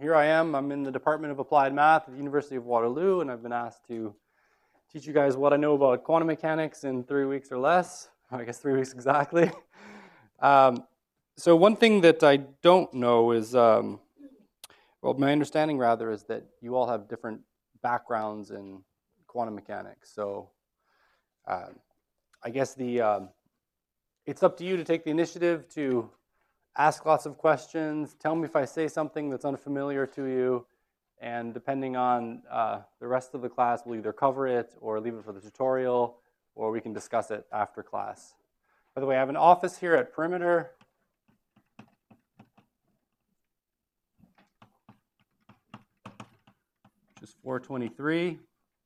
here I am. I'm in the Department of Applied Math at the University of Waterloo, and I've been asked to teach you guys what I know about quantum mechanics in 3 weeks or less. I guess 3 weeks exactly. So one thing that I don't know is, well, my understanding rather is that you all have different backgrounds in quantum mechanics. So I guess it's up to you to take the initiative to ask lots of questions. Tell me if I say something that's unfamiliar to you. And depending on the rest of the class, we'll either cover it or leave it for the tutorial, or we can discuss it after class. By the way, I have an office here at Perimeter. Which is 423.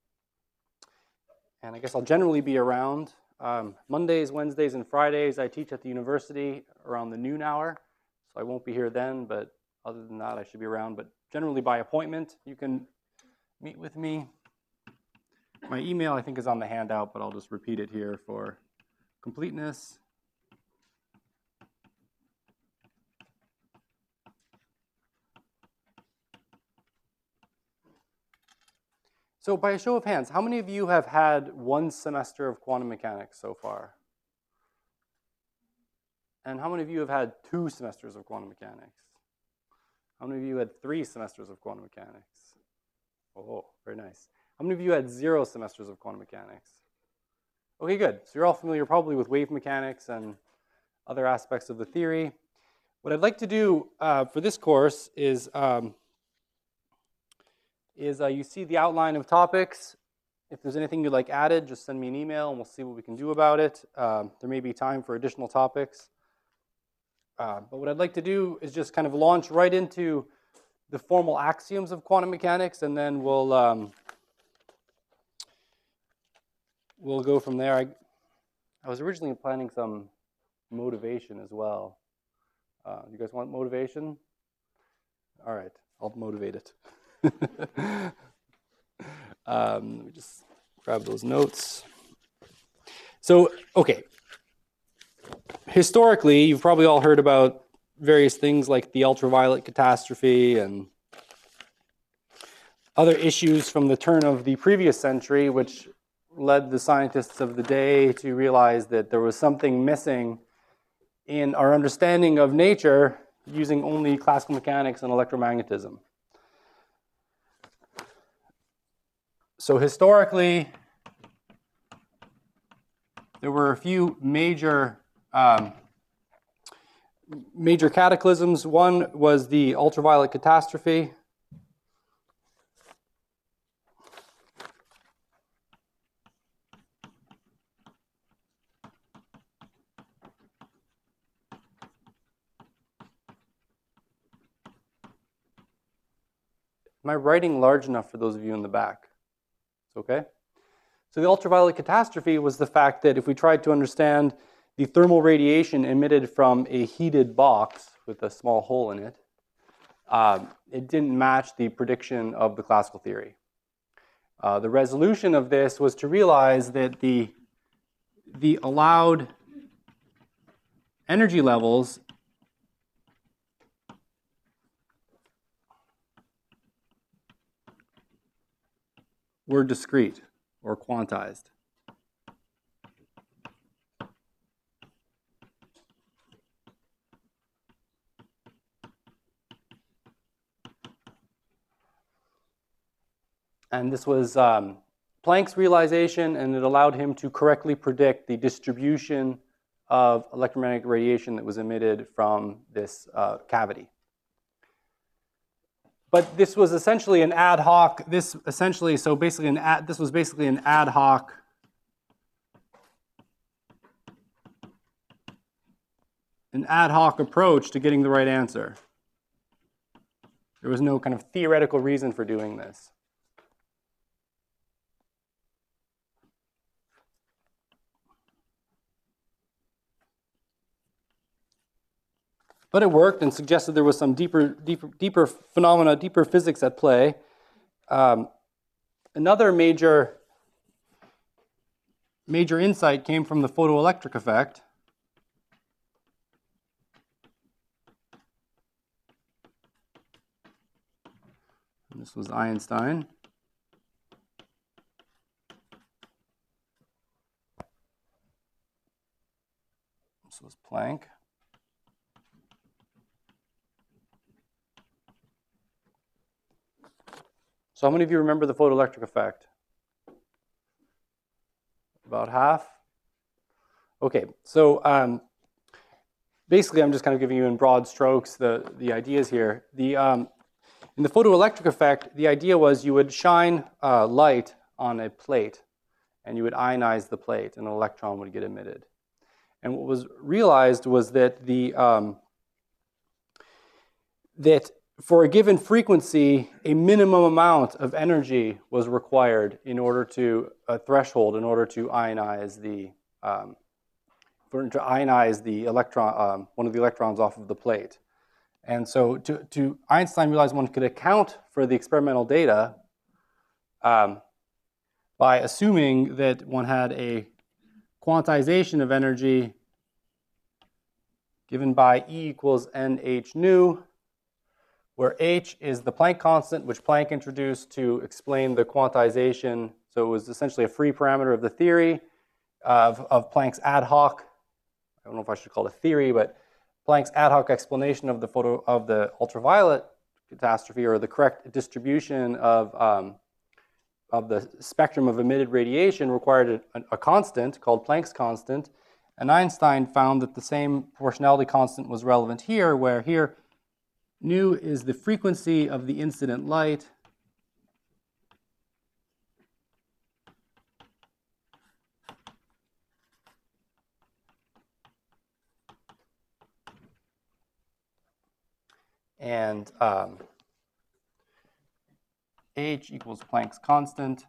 And I guess I'll generally be around. Mondays, Wednesdays, and Fridays, I teach at the university around the noon hour. So I won't be here then, but other than that, I should be around. But generally by appointment, you can meet with me. My email, I think, is on the handout, but I'll just repeat it here for completeness. So by a show of hands, how many of you have had 1 semester of quantum mechanics so far? And how many of you have had 2 semesters of quantum mechanics? How many of you had 3 semesters of quantum mechanics? Oh, very nice. How many of you had 0 semesters of quantum mechanics? Okay, good. So you're all familiar probably with wave mechanics and other aspects of the theory. What I'd like to do for this course is you see the outline of topics. If there's anything you'd like added, just send me an email and we'll see what we can do about it. There may be time for additional topics. But what I'd like to do is just kind of launch right into the formal axioms of quantum mechanics, and then we'll go from there. I was originally planning some motivation as well. You guys want motivation? All right, I'll motivate it. Let me just grab those notes. So, okay. Historically, you've probably all heard about various things like the ultraviolet catastrophe and other issues from the turn of the previous century, which led the scientists of the day to realize that there was something missing in our understanding of nature using only classical mechanics and electromagnetism. So historically, there were a few major cataclysms. One was the ultraviolet catastrophe. Am I writing large enough for those of you in the back? It's okay? So the ultraviolet catastrophe was the fact that if we tried to understand the thermal radiation emitted from a heated box with a small hole in it, it didn't match the prediction of the classical theory. The resolution of this was to realize that the allowed energy levels were discrete or quantized. And this was Planck's realization, and it allowed him to correctly predict the distribution of electromagnetic radiation that was emitted from this cavity. But this was essentially an ad hoc. This was basically an ad hoc approach to getting the right answer. There was no kind of theoretical reason for doing this. But it worked and suggested there was some deeper phenomena, deeper physics at play. Another major insight came from the photoelectric effect. And this was Einstein. This was Planck. So how many of you remember the photoelectric effect? About half? Okay, so basically I'm just kind of giving you in broad strokes the ideas here. In the photoelectric effect, the idea was you would shine light on a plate and you would ionize the plate and an electron would get emitted. And what was realized was that that for a given frequency, a minimum amount of energy was required in order to a threshold in order to ionize the electron, one of the electrons off of the plate. And so Einstein realized one could account for the experimental data by assuming that one had a quantization of energy given by E equals nh nu, where h is the Planck constant, which Planck introduced to explain the quantization. So it was essentially a free parameter of the theory of Planck's ad hoc, I don't know if I should call it a theory, but Planck's ad hoc explanation of the ultraviolet catastrophe, or the correct distribution of the spectrum of emitted radiation, required a constant called Planck's constant. And Einstein found that the same proportionality constant was relevant here, where here nu is the frequency of the incident light, and h equals Planck's constant,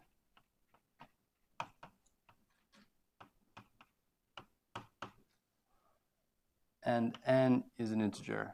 and n is an integer.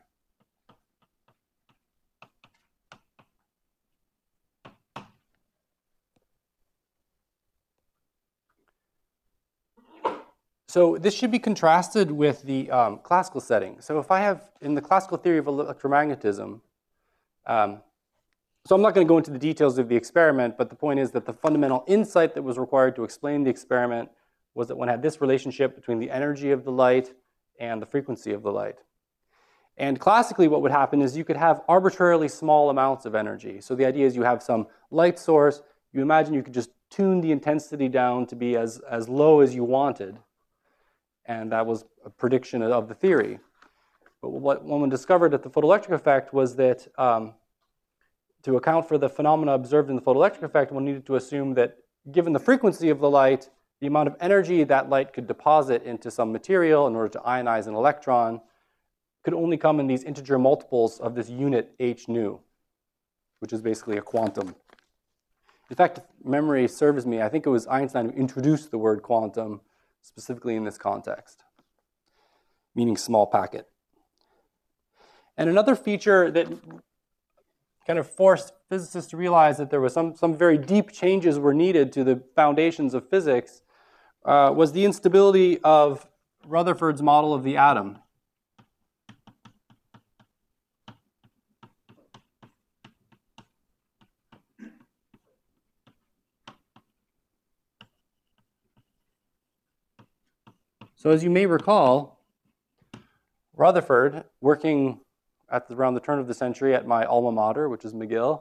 So this should be contrasted with the classical setting. So if I have, in the classical theory of electromagnetism, so I'm not going to go into the details of the experiment, but the point is that the fundamental insight that was required to explain the experiment was that one had this relationship between the energy of the light and the frequency of the light. And classically what would happen is you could have arbitrarily small amounts of energy. So the idea is you have some light source, you imagine you could just tune the intensity down to be as low as you wanted. And that was a prediction of the theory. But what one discovered at the photoelectric effect was that to account for the phenomena observed in the photoelectric effect, one needed to assume that given the frequency of the light, the amount of energy that light could deposit into some material in order to ionize an electron could only come in these integer multiples of this unit h nu, which is basically a quantum. In fact, if memory serves me, I think it was Einstein who introduced the word quantum specifically in this context, meaning small packet. And another feature that kind of forced physicists to realize that there was some very deep changes were needed to the foundations of physics was the instability of Rutherford's model of the atom. So as you may recall, Rutherford, working around the turn of the century at my alma mater, which is McGill,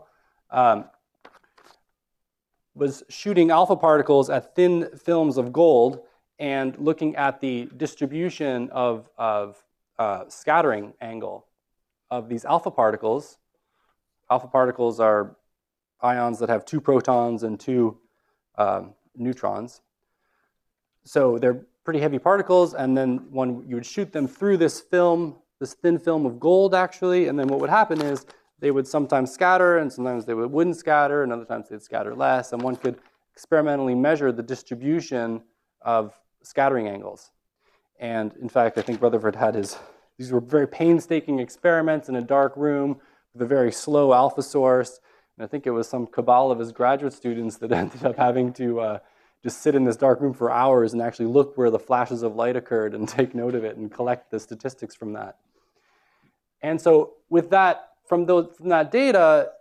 was shooting alpha particles at thin films of gold and looking at the distribution of scattering angle of these alpha particles. Alpha particles are ions that have 2 protons and 2 neutrons. So they're pretty heavy particles, and then you would shoot them through this film, this thin film of gold, actually, and then what would happen is they would sometimes scatter, and sometimes they wouldn't scatter, and other times they'd scatter less, and one could experimentally measure the distribution of scattering angles. And in fact, I think Rutherford had these were very painstaking experiments in a dark room with a very slow alpha source, and I think it was some cabal of his graduate students that ended up having to just sit in this dark room for hours and actually look where the flashes of light occurred and take note of it and collect the statistics from that. And so with that, from that data,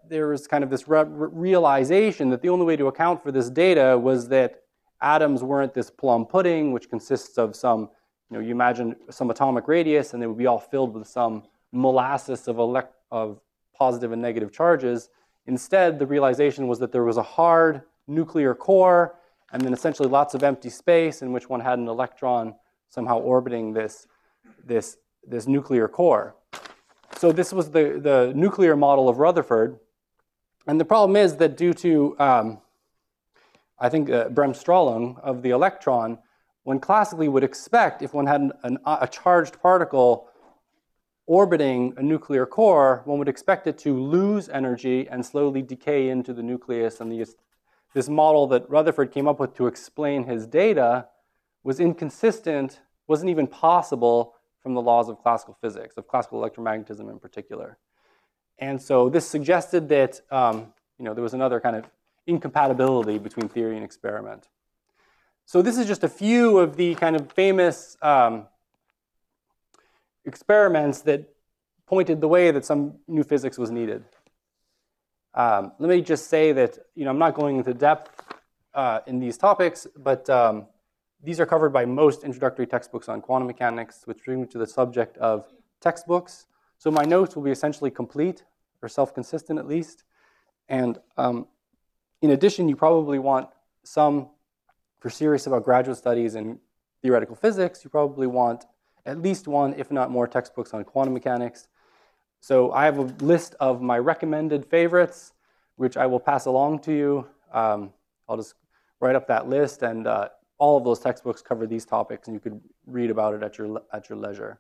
there was kind of this realization that the only way to account for this data was that atoms weren't this plum pudding, which consists of some, you imagine some atomic radius, and they would be all filled with some molasses of positive and negative charges. Instead, the realization was that there was a hard nuclear core, and then essentially lots of empty space in which one had an electron somehow orbiting this nuclear core. So this was the nuclear model of Rutherford. And the problem is that due to, I think, Bremsstrahlung of the electron, one classically would expect, if one had a charged particle orbiting a nuclear core, one would expect it to lose energy and slowly decay into the nucleus. And this model that Rutherford came up with to explain his data was inconsistent, wasn't even possible from the laws of classical physics, of classical electromagnetism in particular. And so this suggested that there was another kind of incompatibility between theory and experiment. So this is just a few of the kind of famous experiments that pointed the way that some new physics was needed. Let me just say that I'm not going into depth in these topics, but these are covered by most introductory textbooks on quantum mechanics, which bring me to the subject of textbooks. So my notes will be essentially complete, or self-consistent at least. And in addition, you probably want some, if you're serious about graduate studies in theoretical physics, you probably want at least one, if not more, textbooks on quantum mechanics. So I have a list of my recommended favorites, which I will pass along to you. I'll just write up that list, and all of those textbooks cover these topics, and you could read about it at your leisure.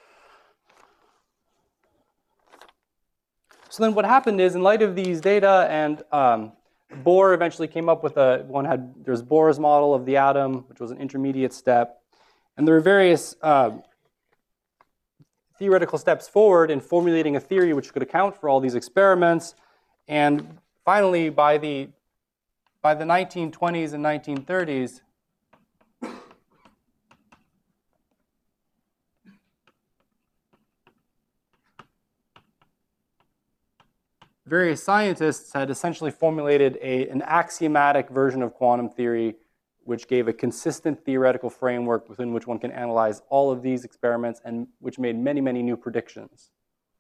So then what happened is, in light of these data, and Bohr eventually came up with there's Bohr's model of the atom, which was an intermediate step. And there are various theoretical steps forward in formulating a theory which could account for all these experiments. And finally, by the 1920s and 1930s, various scientists had essentially formulated an axiomatic version of quantum theory, which gave a consistent theoretical framework within which one can analyze all of these experiments, and which made many, many new predictions.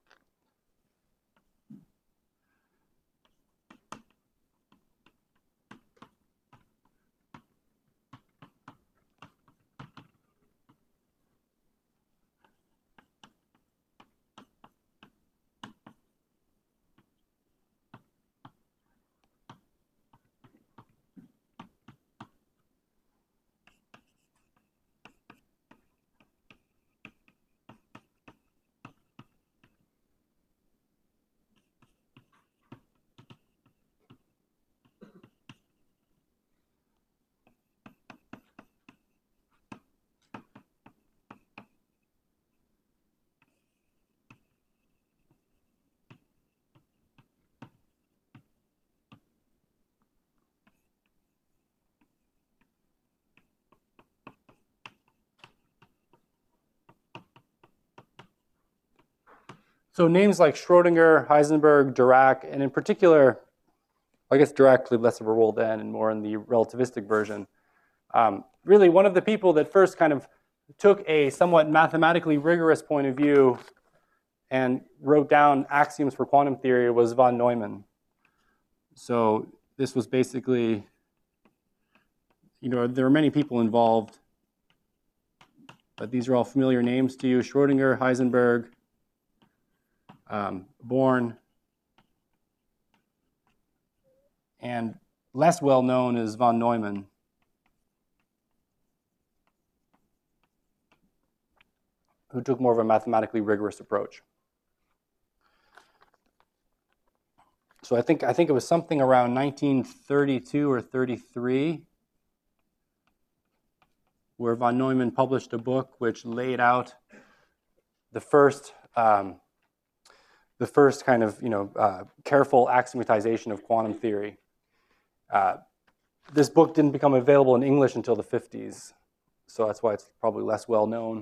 So names like Schrodinger, Heisenberg, Dirac, and in particular, I guess Dirac played less of a role then and more in the relativistic version. Really, one of the people that first kind of took a somewhat mathematically rigorous point of view and wrote down axioms for quantum theory was von Neumann. So this was basically, there are many people involved, but these are all familiar names to you: Schrodinger, Heisenberg, Born, and less well known is von Neumann. Who took more of a mathematically rigorous approach. So I think it was something around 1932 or 33 where von Neumann published a book which laid out the first kind of careful axiomatization of quantum theory. This book didn't become available in English until the 50s, so that's why it's probably less well known.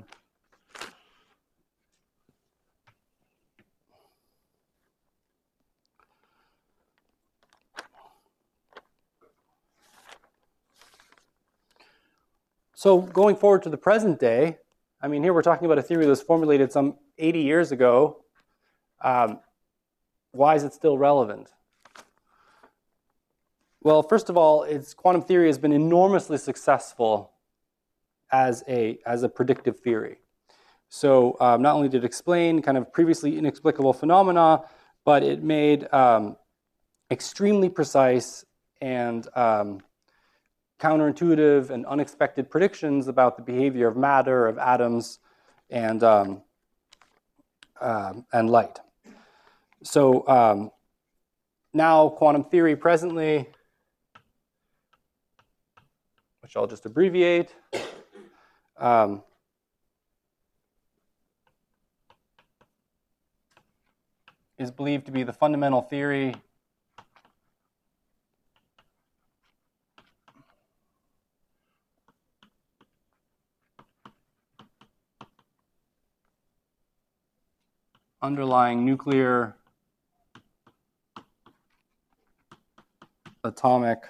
So going forward to the present day, I mean, here we're talking about a theory that was formulated some 80 years ago. Why is it still relevant? Well, first of all, quantum theory has been enormously successful as a predictive theory. So not only did it explain kind of previously inexplicable phenomena, but it made extremely precise and counterintuitive and unexpected predictions about the behavior of matter, of atoms, and light. So now quantum theory presently, which I'll just abbreviate, is believed to be the fundamental theory underlying nuclear, atomic,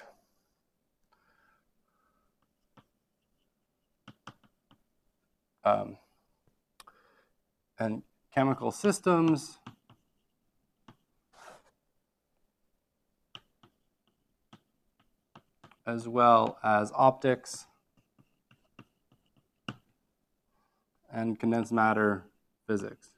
and chemical systems, as well as optics and condensed matter physics.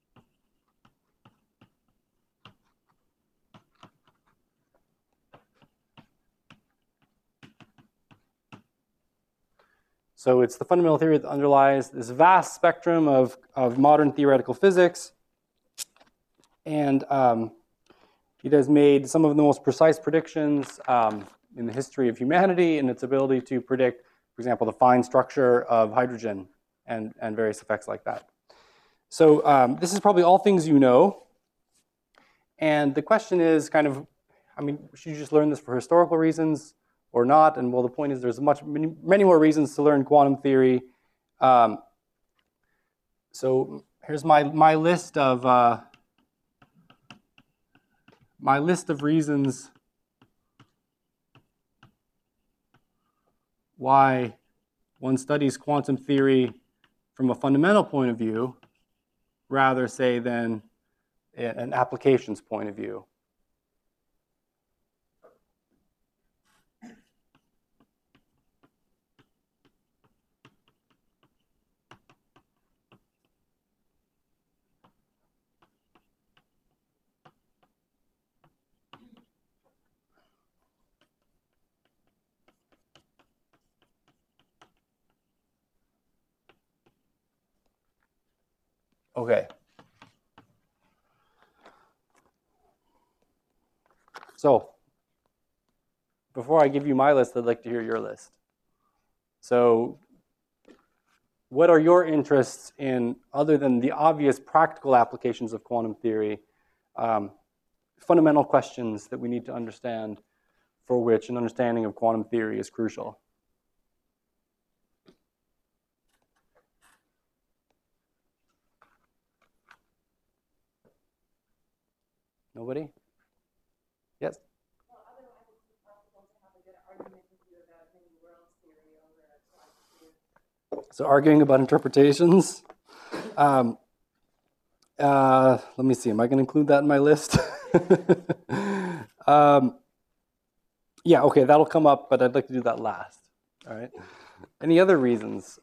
So it's the fundamental theory that underlies this vast spectrum of modern theoretical physics. And it has made some of the most precise predictions in the history of humanity in its ability to predict, for example, the fine structure of hydrogen and various effects like that. So this is probably all things you know. And the question is kind of, I mean, should you just learn this for historical reasons or not? And well, the point is there's many more reasons to learn quantum theory. So here's my list of reasons why one studies quantum theory from a fundamental point of view, rather, say, than an applications point of view. Okay. So, before I give you my list, I'd like to hear your list. So, what are your interests in, other than the obvious practical applications of quantum theory, fundamental questions that we need to understand for which an understanding of quantum theory is crucial? Nobody? Yes? Well, otherwise it's impossible to have a good argument with you about many worlds theory over a quantum theory. So arguing about interpretations. Let me see, am I going to include that in my list? Yeah, okay, that'll come up, but I'd like to do that last. All right. Any other reasons?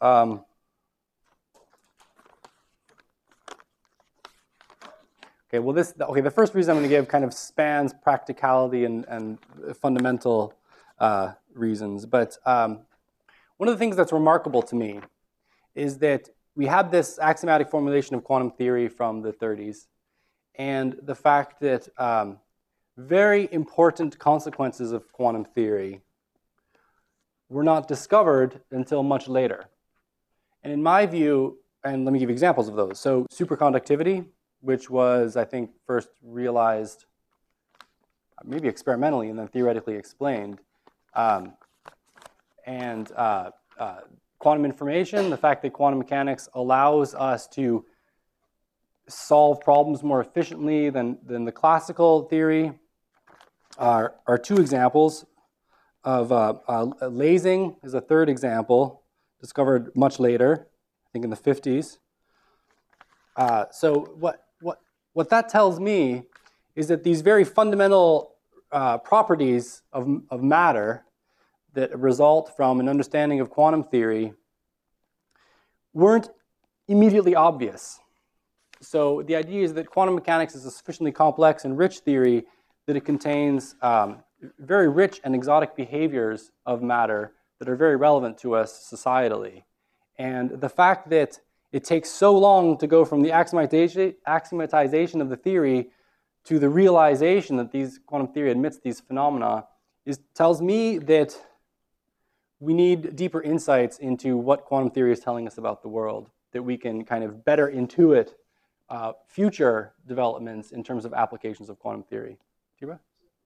Okay, well, the first reason I'm going to give kind of spans practicality and fundamental reasons. But one of the things that's remarkable to me is that we had this axiomatic formulation of quantum theory from the 30s, and the fact that very important consequences of quantum theory were not discovered until much later. And in my view, and let me give you examples of those. So superconductivity, which was, I think, first realized maybe experimentally and then theoretically explained, and quantum information, the fact that quantum mechanics allows us to solve problems more efficiently than the classical theory are two examples of lasing is a third example. discovered much later, I think in the 50s. So what that tells me is that these very fundamental properties of matter that result from an understanding of quantum theory weren't immediately obvious. So the idea is that quantum mechanics is a sufficiently complex and rich theory that it contains very rich and exotic behaviors of matter that are very relevant to us societally. And the fact that it takes so long to go from the axiomatization of the theory to the realization that quantum theory admits these phenomena tells me that we need deeper insights into what quantum theory is telling us about the world, that we can kind of better intuit future developments in terms of applications of quantum theory. Tiba?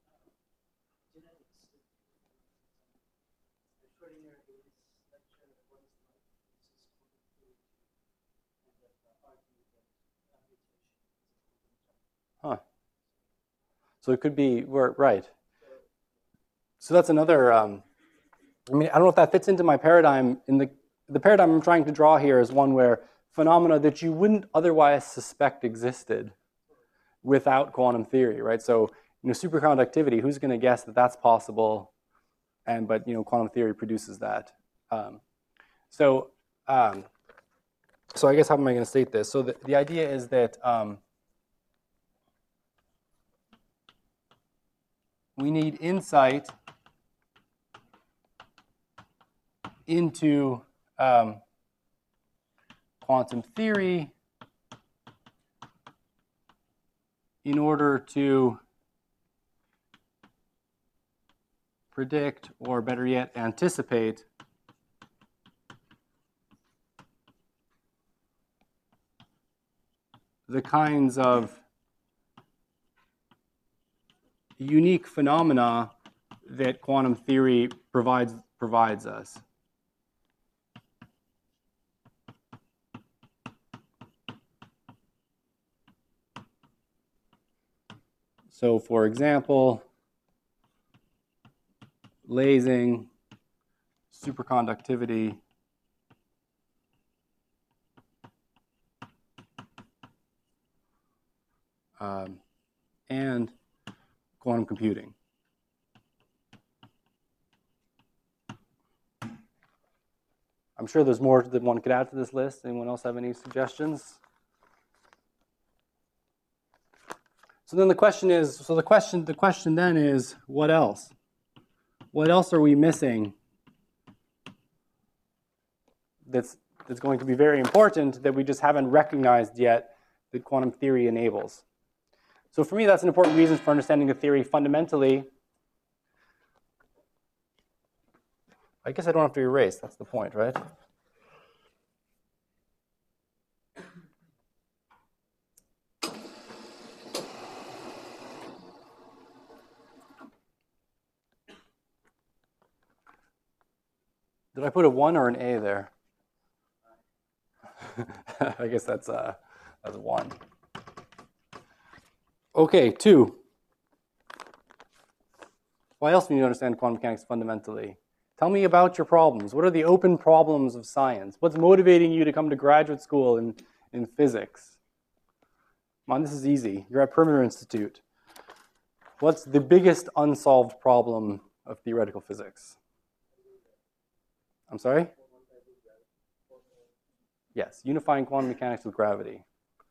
Huh. So it could be, right. So that's another, I mean, I don't know if that fits into my paradigm. The paradigm I'm trying to draw here is one where phenomena that you wouldn't otherwise suspect existed without quantum theory, right? So, superconductivity, who's going to guess that that's possible? But quantum theory produces that. So I guess how am I going to state this? So the idea is that we need insight into quantum theory in order to predict, or better yet, anticipate the kinds of unique phenomena that quantum theory provides us. So, for example, lasing, superconductivity, and quantum computing. I'm sure there's more that one could add to this list. Anyone else have any suggestions? So then the question then is, what else? What else are we missing that's going to be very important that we just haven't recognized yet that quantum theory enables? So for me, that's an important reason for understanding the theory fundamentally. I guess I don't have to erase. That's the point, right? Did I put a 1 or an A there? I guess that's a 1. Okay, 2. Why else do you need to understand quantum mechanics fundamentally? Tell me about your problems. What are the open problems of science? What's motivating you to come to graduate school in physics? Come on, this is easy. You're at Perimeter Institute. What's the biggest unsolved problem of theoretical physics? I'm sorry? Yes, unifying quantum mechanics with gravity.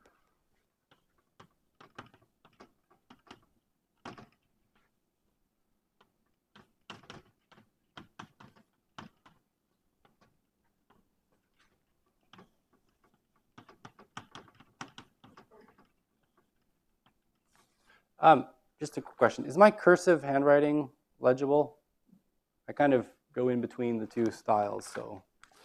Just a quick question. Is my cursive handwriting legible? I kind of go in between the two styles, so.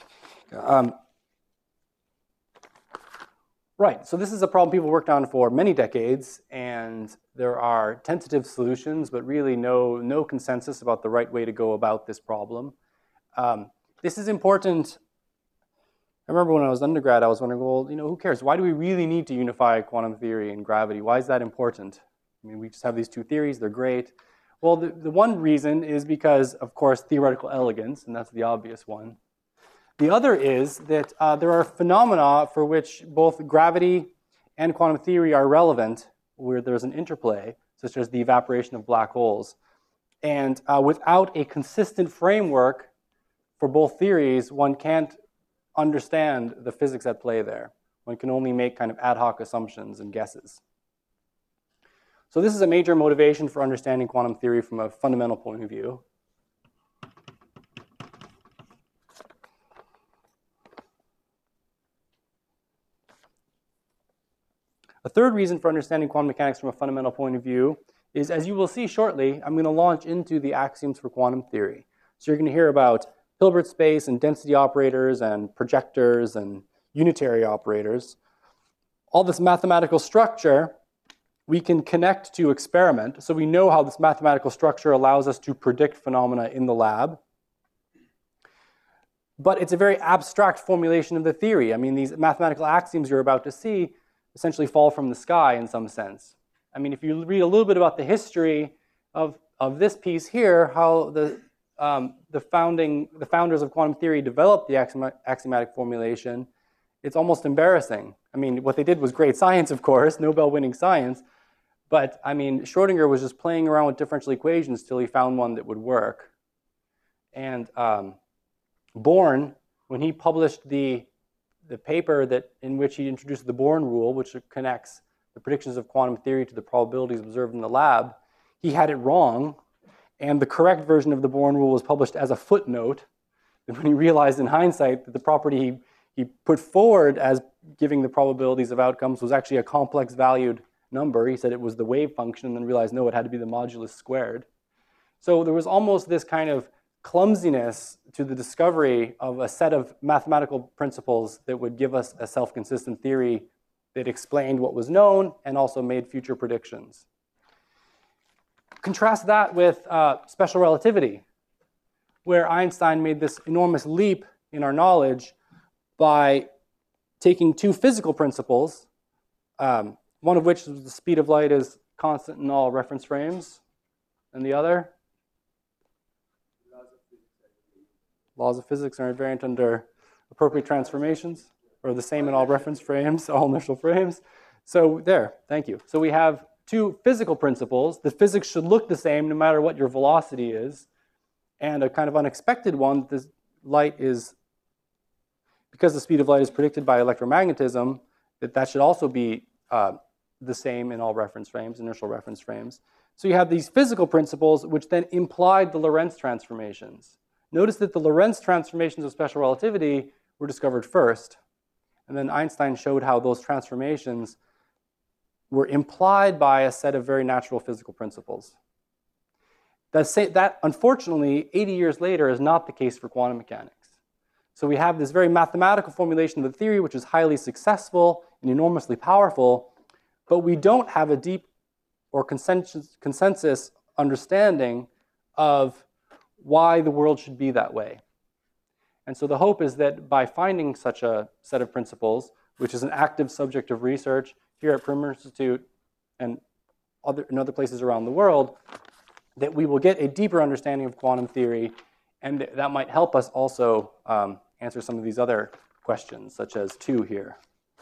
Right, so this is a problem people worked on for many decades, and there are tentative solutions, but really no consensus about the right way to go about this problem. This is important. I remember when I was undergrad, I was wondering, well, who cares? Why do we really need to unify quantum theory and gravity? Why is that important? I mean, we just have these two theories, they're great. Well, the one reason is because, of course, theoretical elegance, and that's the obvious one. The other is that there are phenomena for which both gravity and quantum theory are relevant, where there's an interplay, such as the evaporation of black holes. And without a consistent framework for both theories, one can't understand the physics at play there. One can only make kind of ad hoc assumptions and guesses. So this is a major motivation for understanding quantum theory from a fundamental point of view. A third reason for understanding quantum mechanics from a fundamental point of view is, as you will see shortly, I'm going to launch into the axioms for quantum theory. So you're going to hear about Hilbert space and density operators and projectors and unitary operators. All this mathematical structure we can connect to experiment. So we know how this mathematical structure allows us to predict phenomena in the lab. But it's a very abstract formulation of the theory. I mean, these mathematical axioms you're about to see essentially fall from the sky in some sense. I mean, if you read a little bit about the history of this piece here, how the founders of quantum theory developed the axiomatic formulation, it's almost embarrassing. I mean, what they did was great science, of course, Nobel-winning science, but I mean, Schrödinger was just playing around with differential equations till he found one that would work. And Born, when he published the paper in which he introduced the Born rule, which connects the predictions of quantum theory to the probabilities observed in the lab, he had it wrong, and the correct version of the Born rule was published as a footnote. And when he realized in hindsight that the property he put forward as giving the probabilities of outcomes was actually a complex valued number, he said it was the wave function, and then realized, no, it had to be the modulus squared. So there was almost this kind of clumsiness to the discovery of a set of mathematical principles that would give us a self-consistent theory that explained what was known and also made future predictions. Contrast that with special relativity, where Einstein made this enormous leap in our knowledge by taking two physical principles, one of which is the speed of light is constant in all reference frames, and the other? Laws of physics are invariant under appropriate transformations, or the same in all reference frames, all inertial frames. So there, thank you. So we have two physical principles. The physics should look the same no matter what your velocity is. And a kind of unexpected one, this light is, because the speed of light is predicted by electromagnetism, that should also be the same in all reference frames, inertial reference frames. So you have these physical principles which then implied the Lorentz transformations. Notice that the Lorentz transformations of special relativity were discovered first. And then Einstein showed how those transformations were implied by a set of very natural physical principles. That, unfortunately, 80 years later is not the case for quantum mechanics. So we have this very mathematical formulation of the theory, which is highly successful and enormously powerful, but we don't have a deep or consensus understanding of why the world should be that way. And so the hope is that by finding such a set of principles, which is an active subject of research here at Perimeter Institute and in other places around the world, that we will get a deeper understanding of quantum theory, and that might help us also answer some of these other questions, such as 2 here.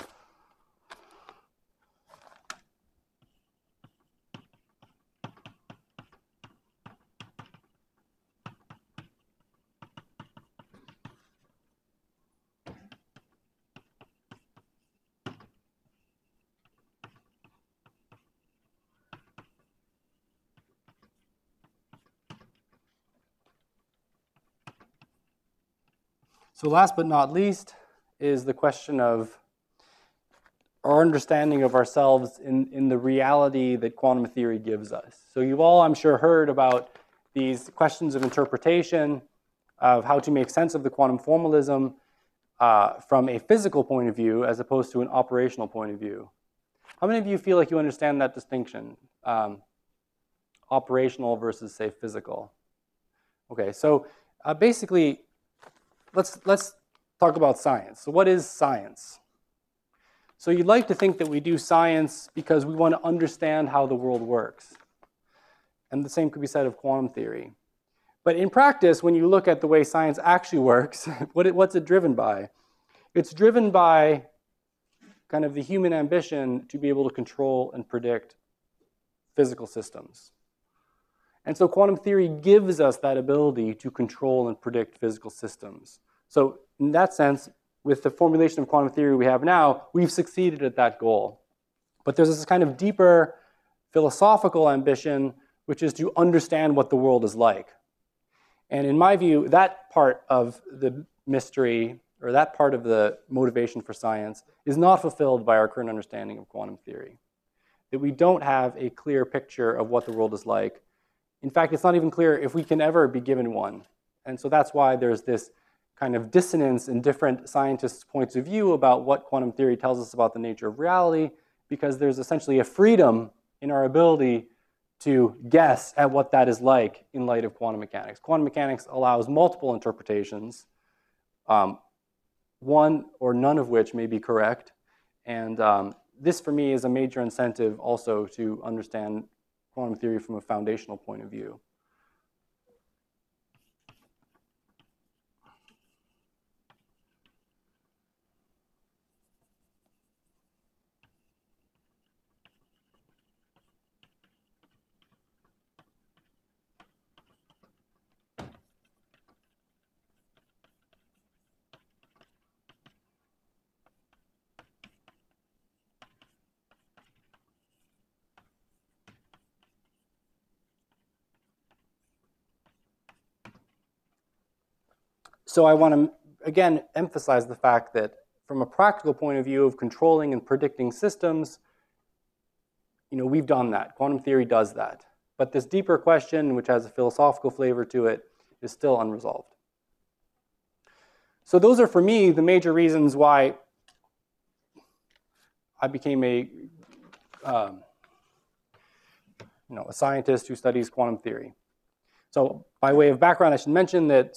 So last but not least is the question of our understanding of ourselves in the reality that quantum theory gives us. So you've all, I'm sure, heard about these questions of interpretation, of how to make sense of the quantum formalism from a physical point of view as opposed to an operational point of view. How many of you feel like you understand that distinction? Operational versus, say, physical. Okay, so basically, let's talk about science. So what is science? So you'd like to think that we do science because we want to understand how the world works. And the same could be said of quantum theory. But in practice, when you look at the way science actually works, what's it driven by? It's driven by kind of the human ambition to be able to control and predict physical systems. And so quantum theory gives us that ability to control and predict physical systems. So in that sense, with the formulation of quantum theory we have now, we've succeeded at that goal. But there's this kind of deeper philosophical ambition, which is to understand what the world is like. And in my view, that part of the mystery, or that part of the motivation for science, is not fulfilled by our current understanding of quantum theory. That we don't have a clear picture of what the world is like. In fact, it's not even clear if we can ever be given one. And so that's why there's this kind of dissonance in different scientists' points of view about what quantum theory tells us about the nature of reality, because there's essentially a freedom in our ability to guess at what that is like in light of quantum mechanics. Quantum mechanics allows multiple interpretations, one or none of which may be correct. And this, for me, is a major incentive also to understand quantum theory from a foundational point of view. So I want to, again, emphasize the fact that from a practical point of view of controlling and predicting systems, we've done that. Quantum theory does that. But this deeper question, which has a philosophical flavor to it, is still unresolved. So those are, for me, the major reasons why I became a scientist who studies quantum theory. So by way of background, I should mention that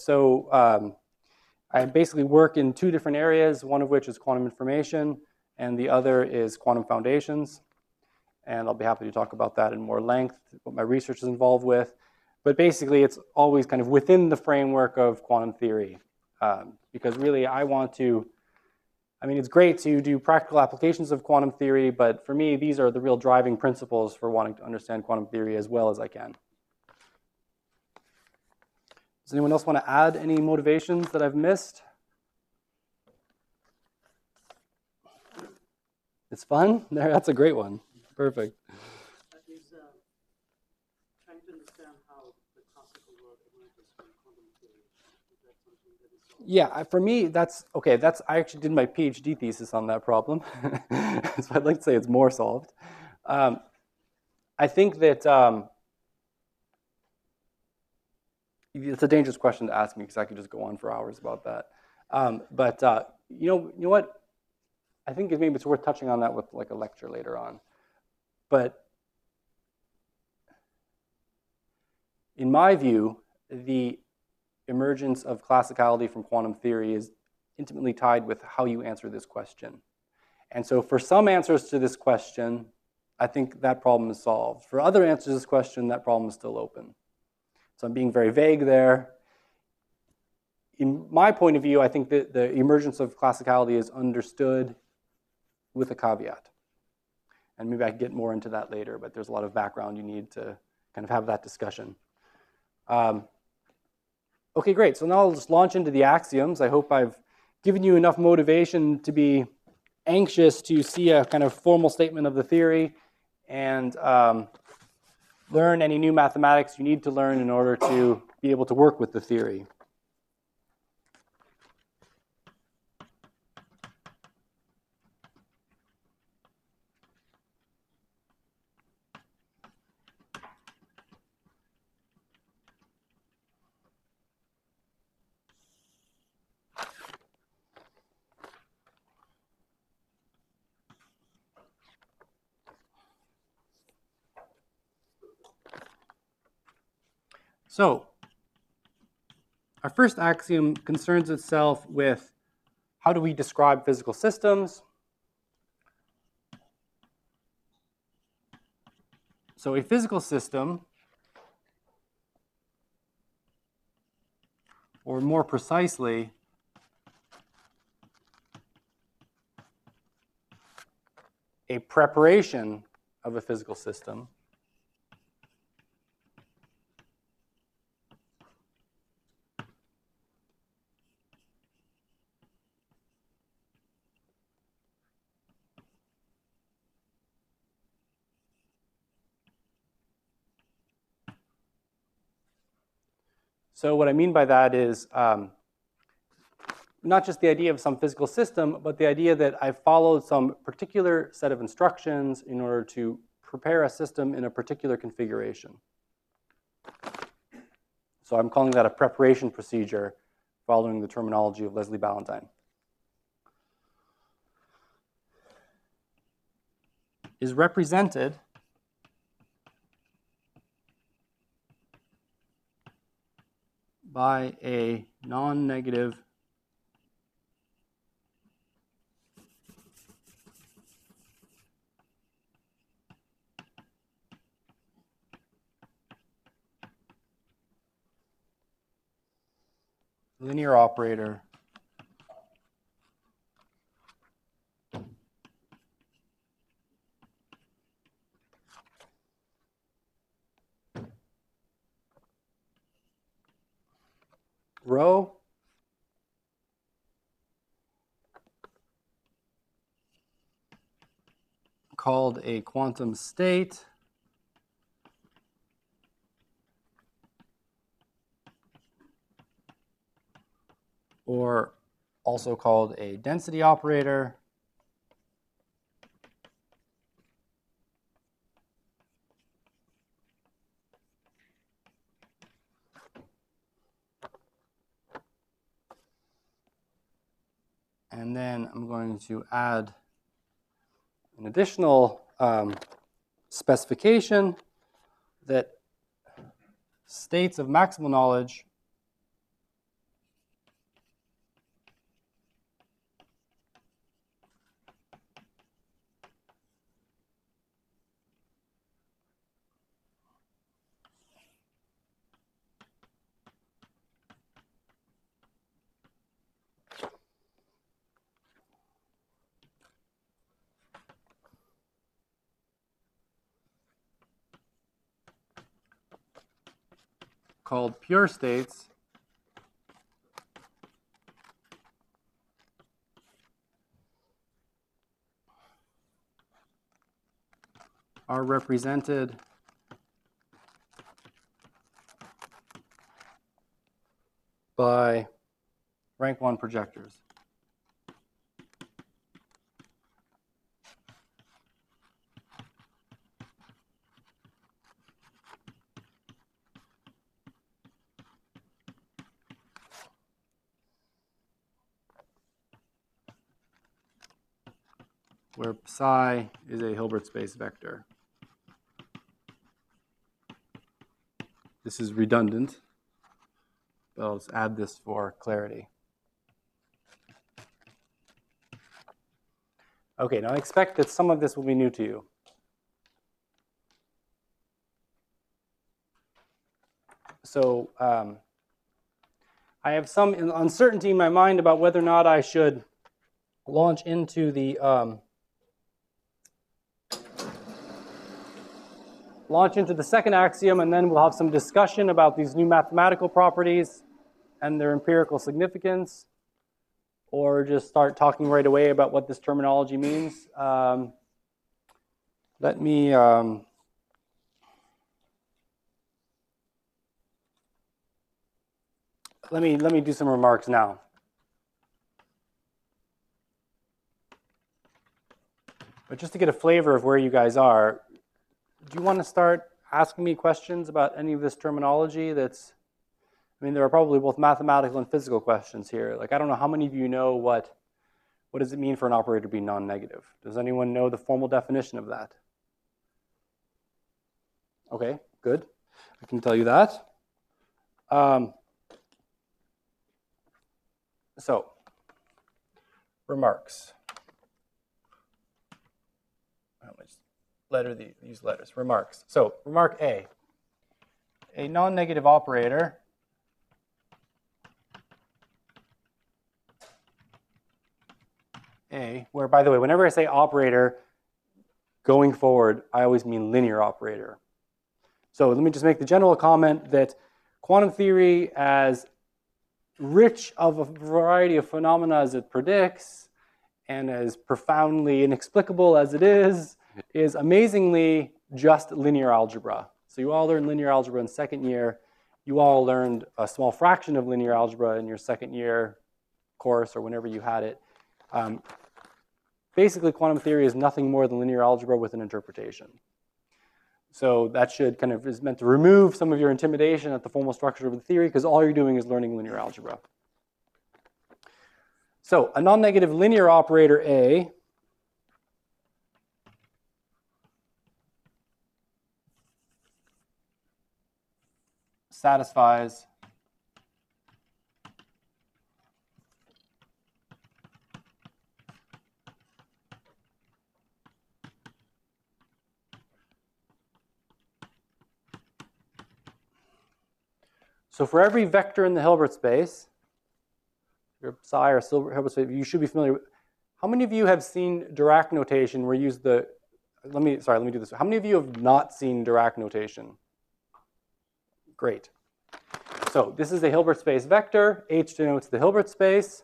I basically work in two different areas, one of which is quantum information, and the other is quantum foundations. And I'll be happy to talk about that in more length, what my research is involved with. But basically, it's always kind of within the framework of quantum theory. Because really, it's great to do practical applications of quantum theory, but for me, these are the real driving principles for wanting to understand quantum theory as well as I can. Does anyone else want to add any motivations that I've missed? It's fun? That's a great one. Perfect. That is trying to understand how the classical world emerges from quantum theory. Is that something that is solved? Yeah, for me, that's okay. I actually did my PhD thesis on that problem. So I'd like to say it's more solved. I think that it's a dangerous question to ask me because I could just go on for hours about that. But you know what? I think maybe it's worth touching on that with like a lecture later on. But in my view, the emergence of classicality from quantum theory is intimately tied with how you answer this question. And so for some answers to this question, I think that problem is solved. For other answers to this question, that problem is still open. So I'm being very vague there. In my point of view, I think that the emergence of classicality is understood with a caveat. And maybe I can get more into that later, but there's a lot of background you need to kind of have that discussion. Okay, great. So now I'll just launch into the axioms. I hope I've given you enough motivation to be anxious to see a kind of formal statement of the theory and learn any new mathematics you need to learn in order to be able to work with the theory. So, our first axiom concerns itself with how do we describe physical systems. So a physical system or more precisely, a preparation of a physical system So what I mean by that is not just the idea of some physical system, but the idea that I followed some particular set of instructions in order to prepare a system in a particular configuration. So I'm calling that a preparation procedure following the terminology of Leslie Ballantyne. Is represented by a non-negative linear operator rho called a quantum state or also called a density operator and then I'm going to add an additional specification that states of maximal knowledge called pure states are represented by rank 1 projectors. Where psi is a Hilbert space vector. This is redundant, but I'll just add this for clarity. Okay, now I expect that some of this will be new to you. So I have some uncertainty in my mind about whether or not I should launch into the second axiom, and then we'll have some discussion about these new mathematical properties and their empirical significance, or just start talking right away about what this terminology means. Let me do some remarks now. But just to get a flavor of where you guys are, do you want to start asking me questions about any of this terminology that's, I mean, there are probably both mathematical and physical questions here. Like, I don't know how many of you know what does it mean for an operator to be non-negative? Does anyone know the formal definition of that? Okay, good. I can tell you that. So, remarks. These letters. Remarks. So, remark A. A non-negative operator where, by the way, whenever I say operator, going forward, I always mean linear operator. So let me just make the general comment that quantum theory, as rich of a variety of phenomena as it predicts, and as profoundly inexplicable as it is amazingly just linear algebra. So you all learned linear algebra in second year. You all learned a small fraction of linear algebra in your second year course or whenever you had it. Basically, quantum theory is nothing more than linear algebra with an interpretation. So that should kind of is meant to remove some of your intimidation at the formal structure of the theory, because all you're doing is learning linear algebra. So a non-negative linear operator A satisfies so for every vector in the Hilbert space, your psi or Hilbert space, you should be familiar with. How many of you have seen Dirac notation where you use the, let me do this. How many of you have not seen Dirac notation? Great. So this is a Hilbert space vector. H denotes the Hilbert space.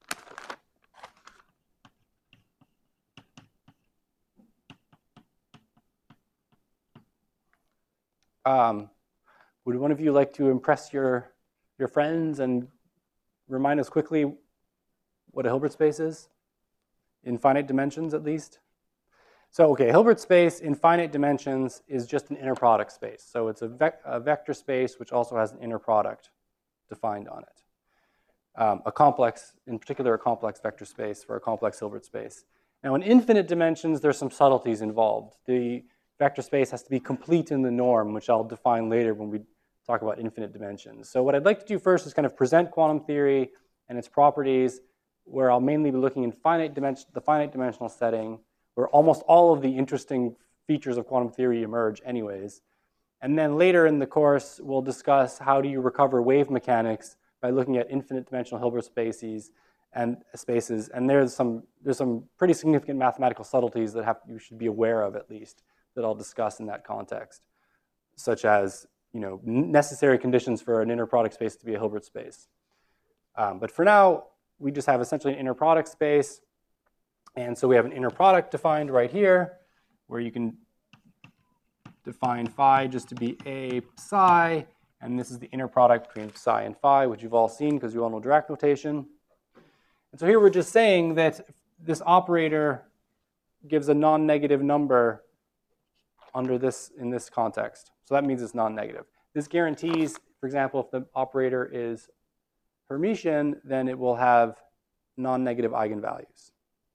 Would one of you like to impress your friends and remind us quickly what a Hilbert space is? In finite dimensions, at least? So, okay, Hilbert space in finite dimensions is just an inner product space. So it's a vector space which also has an inner product defined on it. A complex, in particular, a complex vector space for a complex Hilbert space. Now, in infinite dimensions, there's some subtleties involved. The vector space has to be complete in the norm, which I'll define later when we talk about infinite dimensions. So what I'd like to do first is kind of present quantum theory and its properties, where I'll mainly be looking in the finite dimensional setting, where almost all of the interesting features of quantum theory emerge anyways. And then later in the course, we'll discuss how do you recover wave mechanics by looking at infinite dimensional Hilbert spaces. And there's some pretty significant mathematical subtleties that you should be aware of, at least, that I'll discuss in that context, such as necessary conditions for an inner product space to be a Hilbert space. But for now, we just have essentially an inner product space. And so we have an inner product defined right here, where you can define phi just to be a psi. And this is the inner product between psi and phi, which you've all seen because you all know Dirac notation. And so here we're just saying that this operator gives a non-negative number in this context. So that means it's non-negative. This guarantees, for example, if the operator is Hermitian, then it will have non-negative eigenvalues.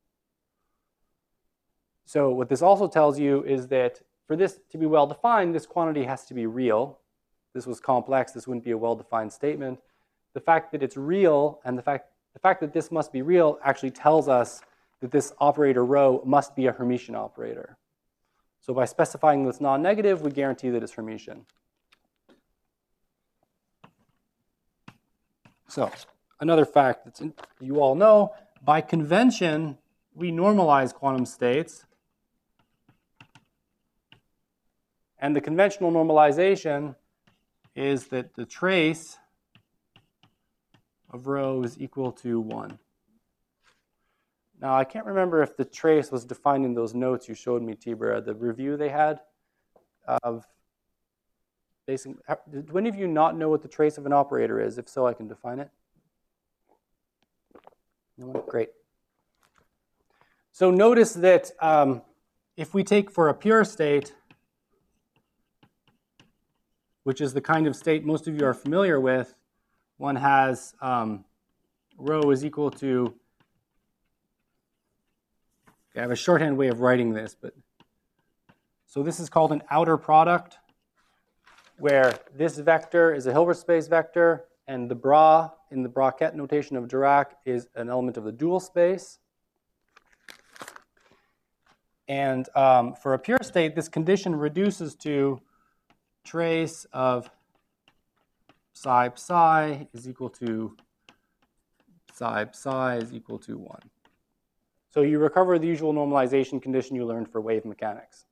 So what this also tells you is that for this to be well-defined, this quantity has to be real. This was complex. This wouldn't be a well-defined statement. The fact that it's real and the fact that this must be real actually tells us that this operator rho must be a Hermitian operator. So by specifying that it's non-negative, we guarantee that it's Hermitian. So another fact that you all know, by convention, we normalize quantum states. And the conventional normalization is that the trace of rho is equal to 1. Now, I can't remember if the trace was defined in those notes you showed me, Tibor, the review they had of basic. Do any of you not know what the trace of an operator is? If so, I can define it. No one? Great. So notice that if we take for a pure state, which is the kind of state most of you are familiar with, one has rho is equal to, I have a shorthand way of writing this, but so this is called an outer product, where this vector is a Hilbert space vector, and the bra in the Bra-Ket notation of Dirac is an element of the dual space. And for a pure state, this condition reduces to trace of psi psi is equal to psi psi is equal to 1. So you recover the usual normalization condition you learned for wave mechanics.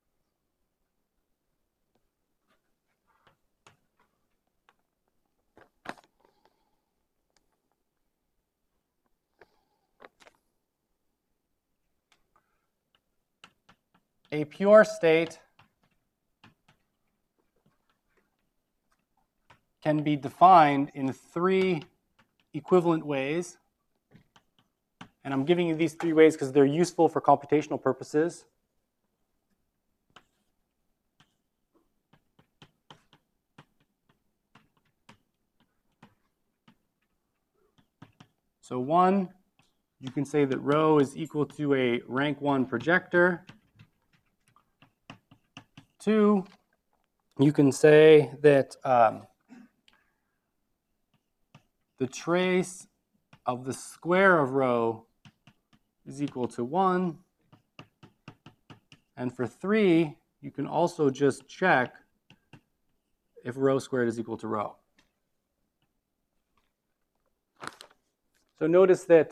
A pure state can be defined in 3 equivalent ways. And I'm giving you these 3 ways because they're useful for computational purposes. So 1, you can say that rho is equal to a rank 1 projector. 2, you can say that the trace of the square of rho is equal to 1. And for 3, you can also just check if rho squared is equal to rho. So notice that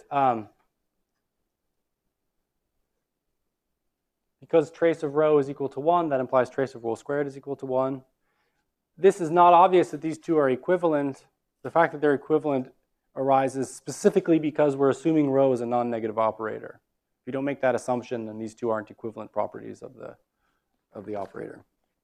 because trace of rho is equal to 1, that implies trace of rho squared is equal to 1. This is not obvious that these two are equivalent. The fact that they're equivalent arises specifically because we're assuming rho is a non-negative operator. If you don't make that assumption, then these two aren't equivalent properties of the operator.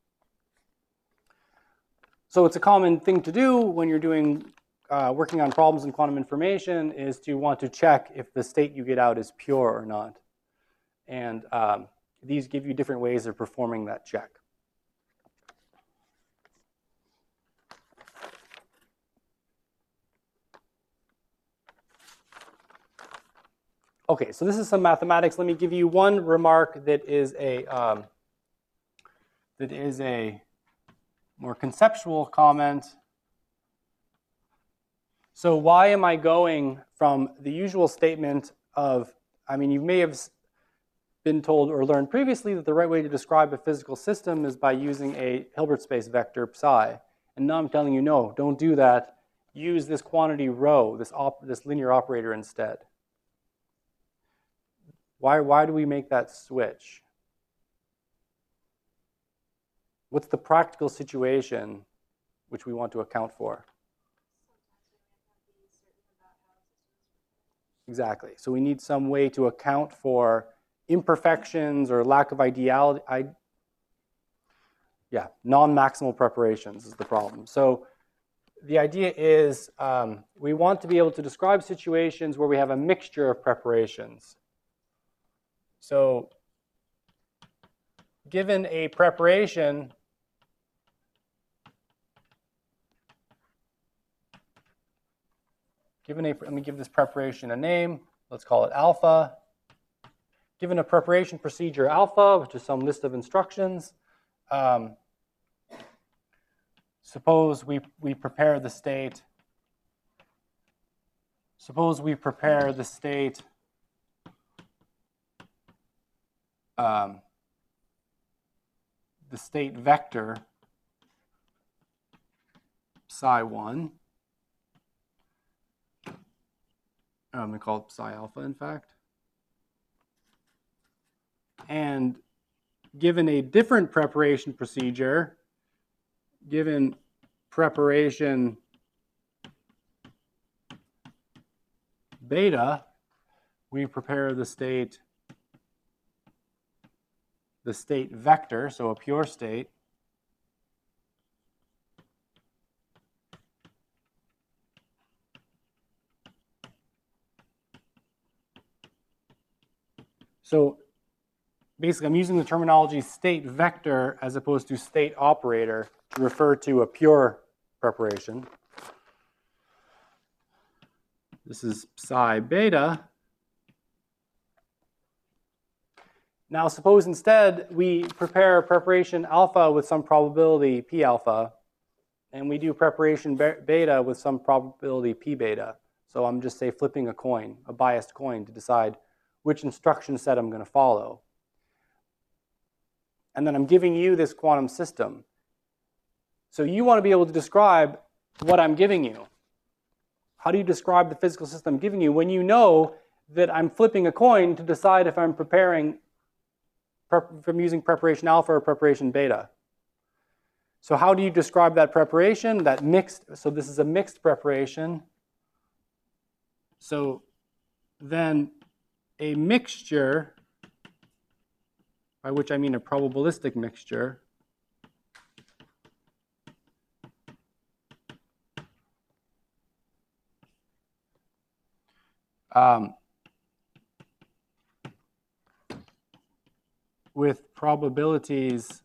So it's a common thing to do when you're doing working on problems in quantum information is to want to check if the state you get out is pure or not. And these give you different ways of performing that check. Okay, so this is some mathematics. Let me give you one remark that is a more conceptual comment. So why am I going from the usual statement of, I mean, you may have been told or learned previously that the right way to describe a physical system is by using a Hilbert space vector psi. And now I'm telling you, no, don't do that. Use this quantity rho, this linear operator instead. Why do we make that switch? What's the practical situation which we want to account for? Exactly. So we need some way to account for imperfections or lack of ideality. Non-maximal preparations is the problem. So the idea is we want to be able to describe situations where we have a mixture of preparations. So given a preparation, let me give this preparation a name. Let's call it alpha. Given a preparation procedure alpha, which is some list of instructions, suppose we prepare the state. Suppose we prepare the state vector psi1. I'm going to call it psi alpha, in fact. And given a different preparation procedure, given preparation beta, we prepare the state vector, so a pure state. So basically, I'm using the terminology state vector as opposed to state operator to refer to a pure preparation. This is psi beta. Now suppose instead we prepare preparation alpha with some probability p alpha, and we do preparation beta with some probability p beta. So I'm just, say, flipping a coin, a biased coin, to decide which instruction set I'm going to follow. And then I'm giving you this quantum system. So you want to be able to describe what I'm giving you. How do you describe the physical system I'm giving you when you know that I'm flipping a coin to decide if I'm using preparation alpha or preparation beta. So how do you describe that preparation? That mixed, so this is a mixed preparation. So then a mixture, by which I mean a probabilistic mixture, with probabilities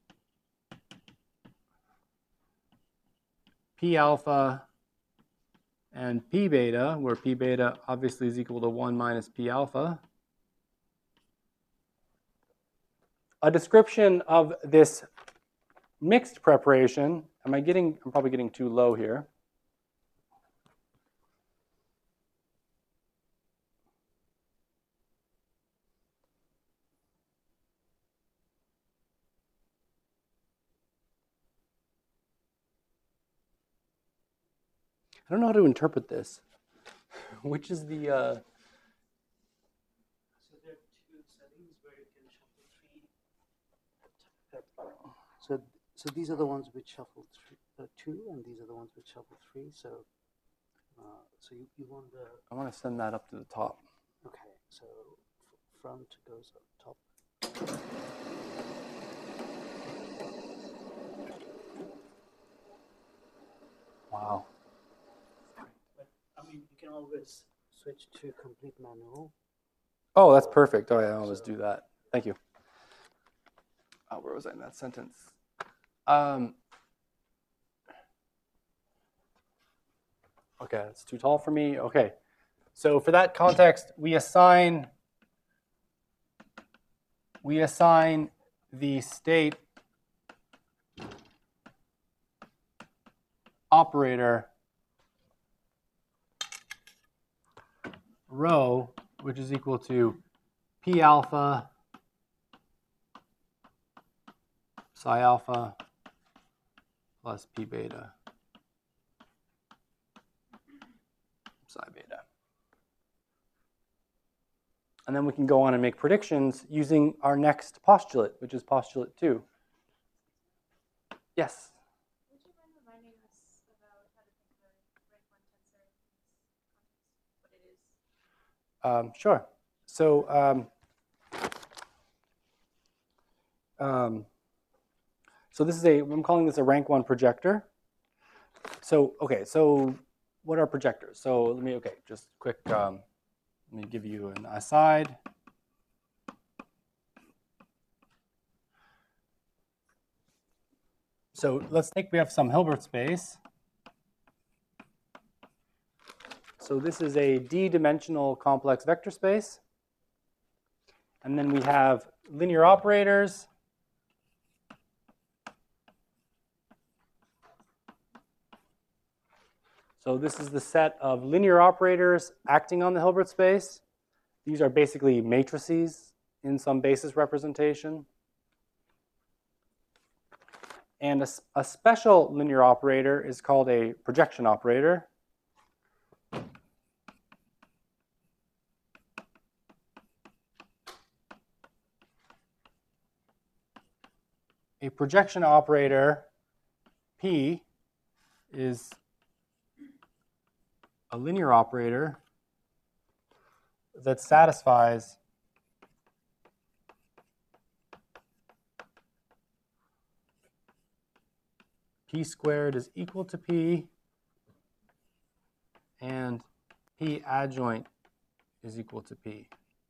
P alpha and P beta, where P beta obviously is equal to 1 minus P alpha. A description of this mixed preparation, I'm probably getting too low here. I don't know how to interpret this. Which is the... So there are two settings where you can shuffle three. So these are the ones which shuffle two, and these are the ones which shuffle three. So you want the... I want to send that up to the top. Okay, so front goes up top. Wow. But I mean, you can always switch to complete manual. Oh, that's perfect. Oh, yeah, I always do that. Thank you. Oh, where was I in that sentence? Okay, that's too tall for me. Okay, so for that context, we assign the state operator rho, which is equal to P alpha psi alpha plus P beta psi beta. And then we can go on and make predictions using our next postulate, which is postulate 2. Yes? Would you mind reminding us about how to think of a rank 1 tensor in this context, what it is? Sure. So this is I'm calling this a rank 1 projector. So, okay, so what are projectors? So just quick, let me give you an aside. So let's take, we have some Hilbert space. So this is a d-dimensional complex vector space. And then we have linear operators. So this is the set of linear operators acting on the Hilbert space. These are basically matrices in some basis representation. And a special linear operator is called a projection operator. A projection operator, P, is a linear operator that satisfies P squared is equal to P and P adjoint is equal to P.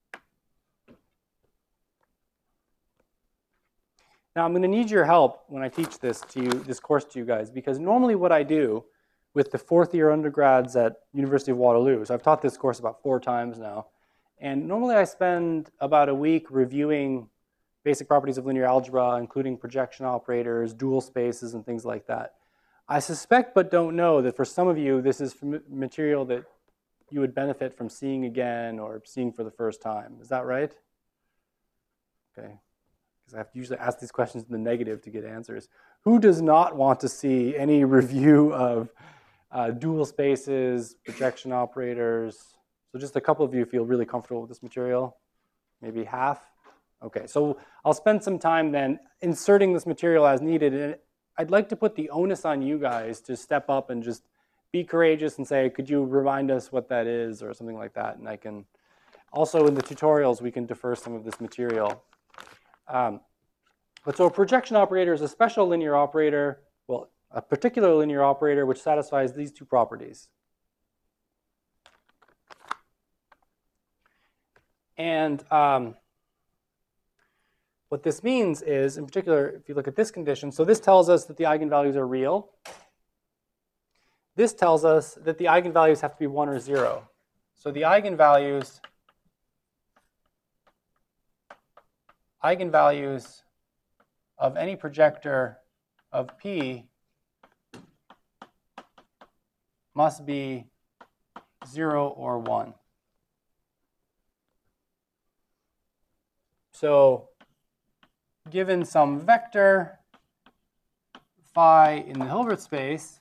Now I'm going to need your help when I teach this course to you guys, because normally what I do with the 4th year undergrads at University of Waterloo, so I've taught this course about 4 times now, and normally I spend about a week reviewing basic properties of linear algebra, including projection operators, dual spaces, and things like that. I suspect but don't know that for some of you this is material that you would benefit from seeing again or seeing for the first time. Is that right? Okay. Because I have to usually ask these questions in the negative to get answers. Who does not want to see any review of dual spaces, projection operators? So just a couple of you feel really comfortable with this material? Maybe half? Okay, so I'll spend some time then inserting this material as needed. And I'd like to put the onus on you guys to step up and just be courageous and say, could you remind us what that is or something like that? And I can, also in the tutorials, we can defer some of this material. But so a projection operator is a special linear operator, well, a particular linear operator which satisfies these two properties. And what this means is, in particular, if you look at this condition, so this tells us that the eigenvalues are real. This tells us that the eigenvalues have to be 1 or 0. So the eigenvalues of any projector of P must be 0 or 1. So given some vector phi in the Hilbert space,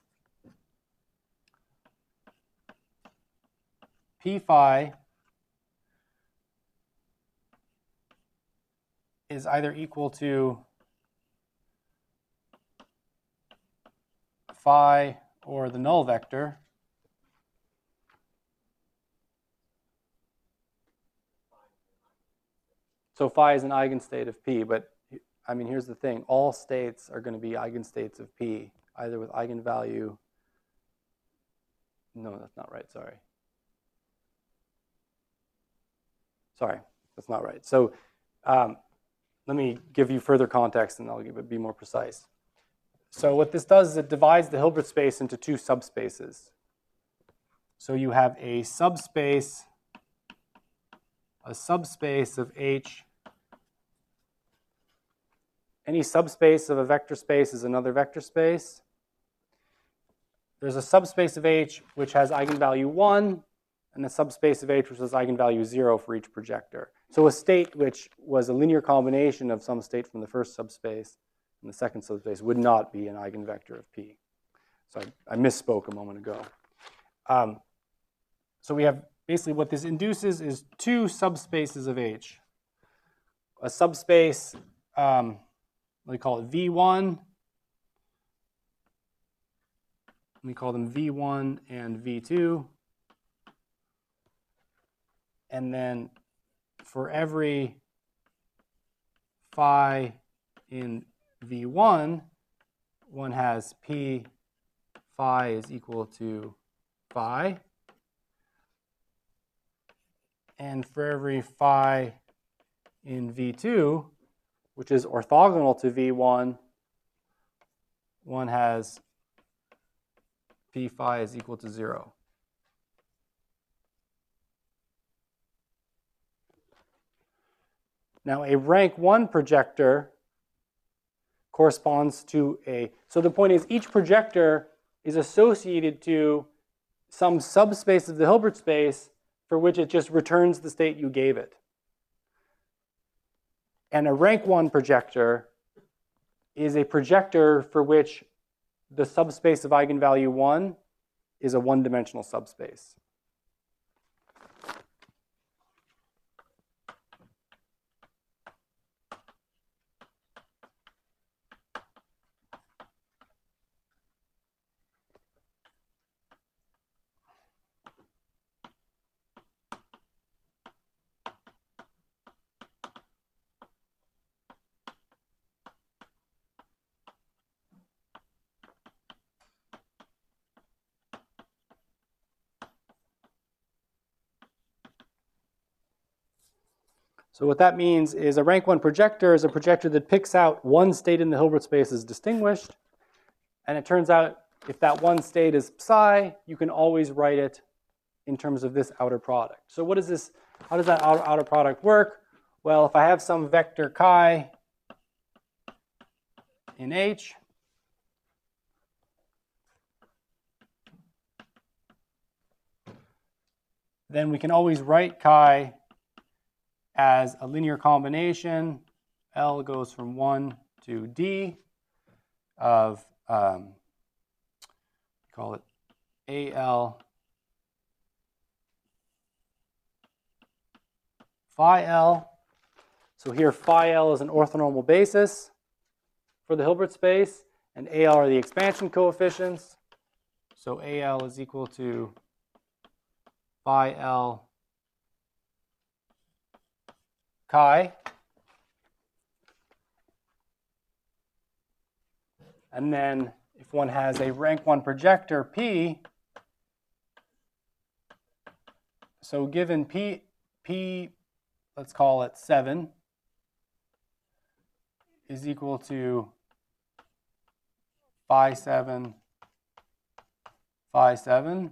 P phi is either equal to phi or the null vector. So phi is an eigenstate of P, but I mean, here's the thing. All states are going to be eigenstates of P, either with eigenvalue. No, that's not right, sorry. Sorry, that's not right. So let me give you further context and I'll be more precise. So what this does is it divides the Hilbert space into two subspaces. So you have a subspace of H. Any subspace of a vector space is another vector space. There's a subspace of H which has eigenvalue 1, and a subspace of H which has eigenvalue 0 for each projector. So a state which was a linear combination of some state from the first subspace and the second subspace would not be an eigenvector of P. So I misspoke a moment ago. So we have basically what this induces is two subspaces of H. A subspace, we call it V1. We call them V1 and V2. And then for every phi in V1, one has P phi is equal to phi. And for every phi in V2, which is orthogonal to V1, one has P phi is equal to 0. Now, a rank 1 projector corresponds to a, so the point is each projector is associated to some subspace of the Hilbert space for which it just returns the state you gave it. And a rank 1 projector is a projector for which the subspace of eigenvalue 1 is a one-dimensional subspace. So what that means is a rank 1 projector is a projector that picks out one state in the Hilbert space as distinguished. And it turns out if that one state is psi, you can always write it in terms of this outer product. So what is this? How does that outer product work? Well, if I have some vector chi in H, then we can always write chi as a linear combination. L goes from 1 to D of, call it AL phi L. So here phi L is an orthonormal basis for the Hilbert space, and AL are the expansion coefficients. So AL is equal to phi L chi. And then if one has a rank 1 projector P, so given P, let's call it 7, is equal to phi 7, phi 7,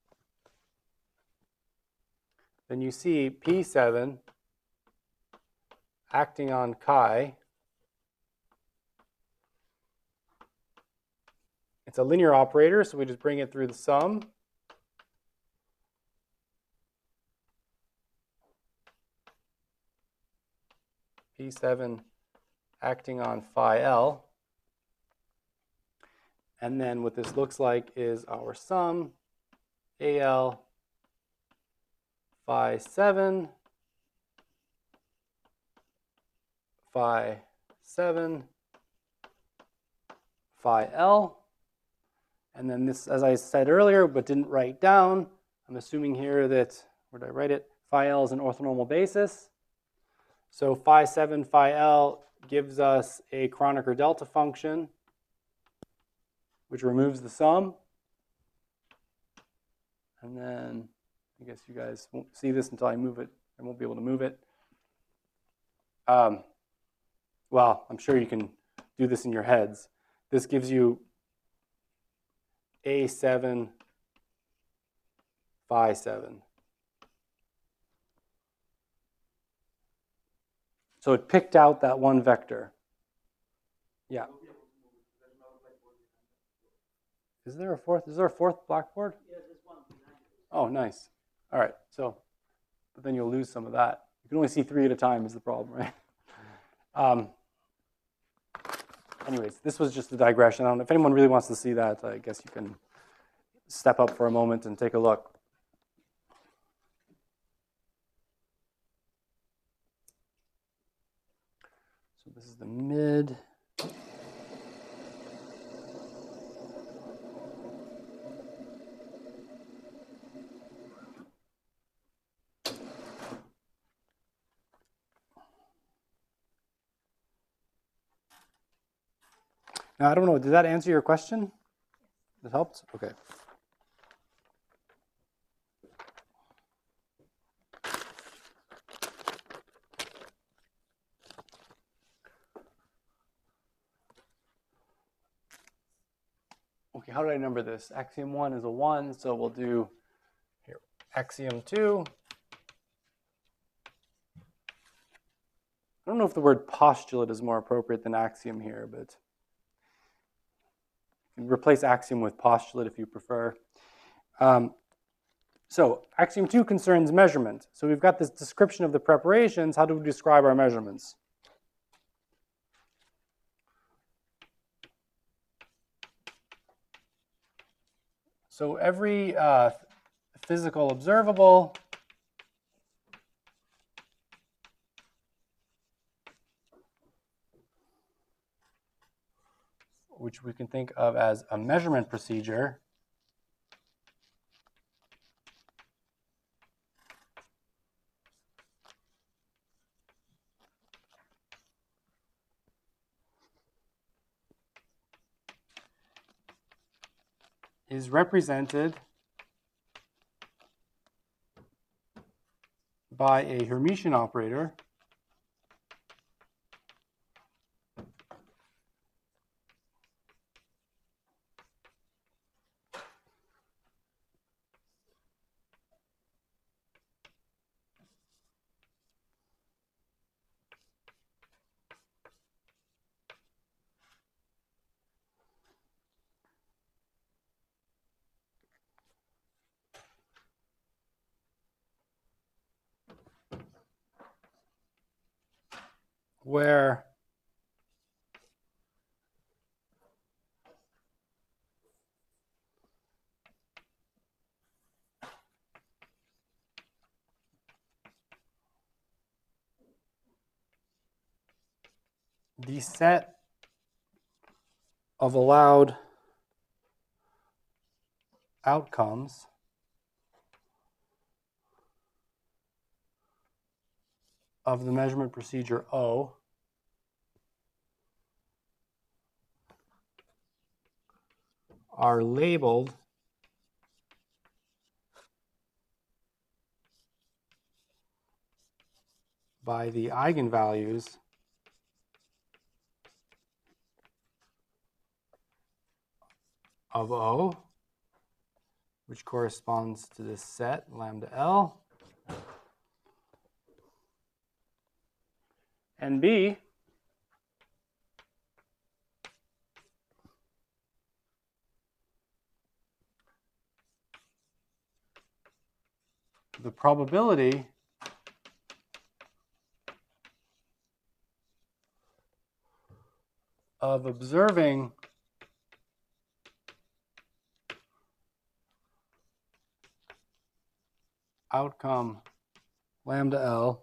then you see P7 acting on chi. It's a linear operator, so we just bring it through the sum. P7 acting on phi L. And then what this looks like is our sum, AL phi 7, phi 7, phi L. And then this, as I said earlier, but didn't write down, I'm assuming here that, where did I write it? Phi L is an orthonormal basis. So phi 7, phi L gives us a Kronecker delta function, which removes the sum. And then, I guess you guys won't see this until I move it. I won't be able to move it. Well, I'm sure you can do this in your heads. This gives you A7 phi 7. So it picked out that one vector. Yeah. Is there a fourth? Is there a fourth blackboard? Yeah, there's one behind it. Oh, nice. All right. So, but then you'll lose some of that. You can only see 3 at a time is the problem, right? Anyways, this was just a digression. I don't know if anyone really wants to see that. I guess you can step up for a moment and take a look. So this is the mid. Now, I don't know, did that answer your question? That helped? Okay. Okay, how did I number this? Axiom 1 is a 1, so we'll do here axiom 2. I don't know if the word postulate is more appropriate than axiom here, but you can replace axiom with postulate if you prefer. So axiom 2 concerns measurement. So we've got this description of the preparations. How do we describe our measurements? So every physical observable which we can think of as a measurement procedure is represented by a Hermitian operator where the set of allowed outcomes of the measurement procedure O are labeled by the eigenvalues of O, which corresponds to this set, lambda L. And B the probability of observing outcome lambda L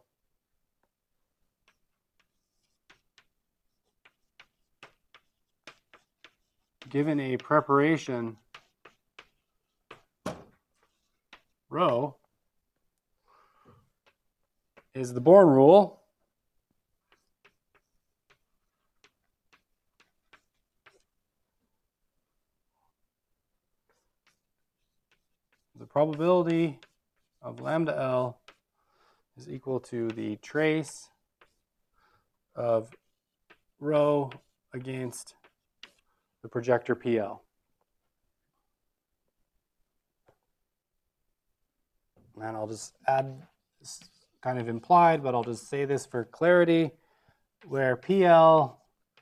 given a preparation rho is the Born rule. The probability of lambda L is equal to the trace of rho against the projector PL. And I'll just add, this kind of implied, but I'll just say this for clarity, where PL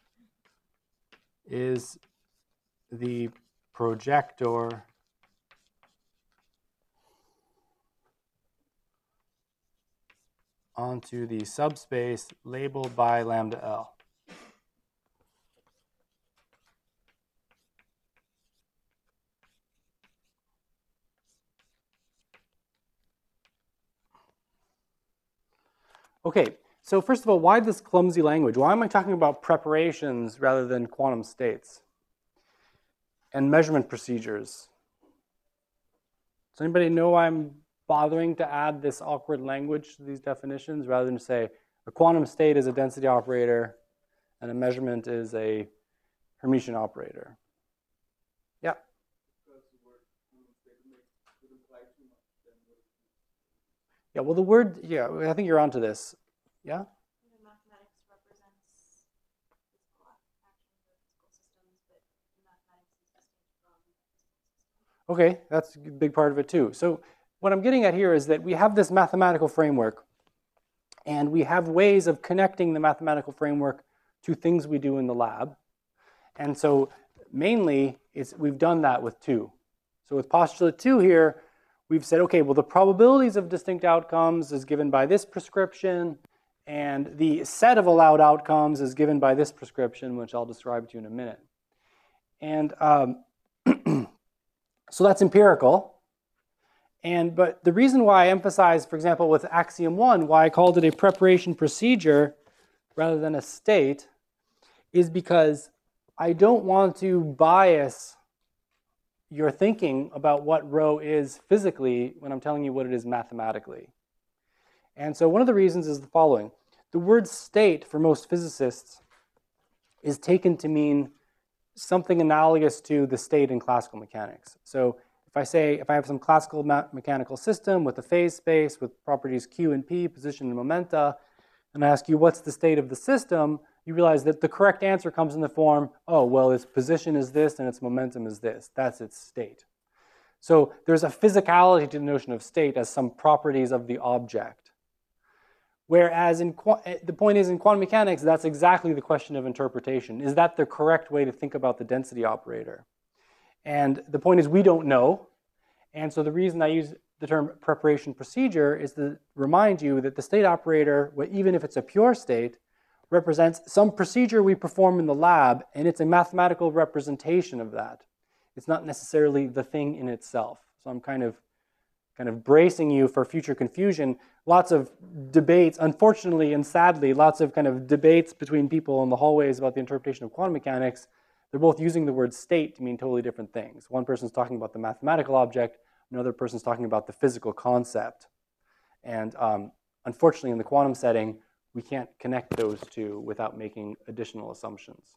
is the projector onto the subspace labeled by lambda L. Okay, so first of all, why this clumsy language? Why am I talking about preparations rather than quantum states and measurement procedures? Does anybody know why I'm bothering to add this awkward language to these definitions rather than say a quantum state is a density operator and a measurement is a Hermitian operator? Yeah. Yeah, well, the word, yeah, I think you're onto this. Yeah? Mathematics represents physical actions or physical systems, but mathematics is distinct from physical systems. Okay, that's a big part of it too. So what I'm getting at here is that we have this mathematical framework, and we have ways of connecting the mathematical framework to things we do in the lab. And so mainly, we've done that with 2. So with postulate 2 here, we've said, okay, well, the probabilities of distinct outcomes is given by this prescription, and the set of allowed outcomes is given by this prescription, which I'll describe to you in a minute. And so that's empirical. But the reason why I emphasize, for example, with axiom 1, why I called it a preparation procedure rather than a state, is because I don't want to bias your thinking about what rho is physically when I'm telling you what it is mathematically. And so one of the reasons is the following. The word state for most physicists is taken to mean something analogous to the state in classical mechanics. So if I have some classical mechanical system with a phase space with properties Q and P, position and momenta, and I ask you what's the state of the system, you realize that the correct answer comes in the form, oh, well, its position is this and its momentum is this. That's its state. So there's a physicality to the notion of state as some properties of the object. Whereas the point is in quantum mechanics, that's exactly the question of interpretation. Is that the correct way to think about the density operator? And the point is we don't know. And so the reason I use the term preparation procedure is to remind you that the state operator, even if it's a pure state, represents some procedure we perform in the lab, and it's a mathematical representation of that. It's not necessarily the thing in itself. So I'm kind of kind of bracing you for future confusion. Lots of debates, unfortunately and sadly, lots of kind of debates between people in the hallways about the interpretation of quantum mechanics. They're both using the word state to mean totally different things. One person's talking about the mathematical object, another person's talking about the physical concept. And unfortunately, in the quantum setting, we can't connect those two without making additional assumptions.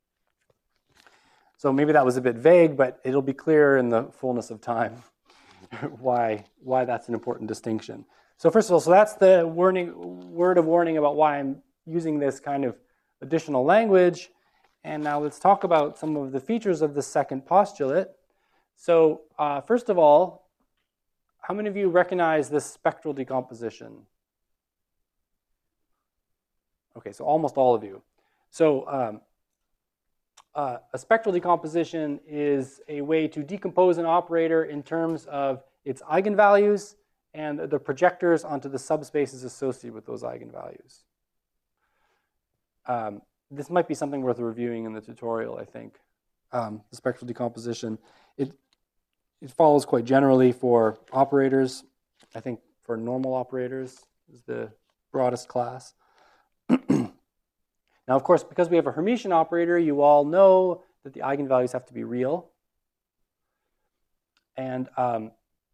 So maybe that was a bit vague, but it'll be clear in the fullness of time why that's an important distinction. So first of all, so that's the word of warning about why I'm using this kind of additional language. And now let's talk about some of the features of the second postulate. So first of all, how many of you recognize this spectral decomposition? Okay, so almost all of you. So a spectral decomposition is a way to decompose an operator in terms of its eigenvalues and the projectors onto the subspaces associated with those eigenvalues. This might be something worth reviewing in the tutorial, I think. The spectral decomposition. It follows quite generally for operators. I think for normal operators is the broadest class. Now, of course, because we have a Hermitian operator, you all know that the eigenvalues have to be real. And what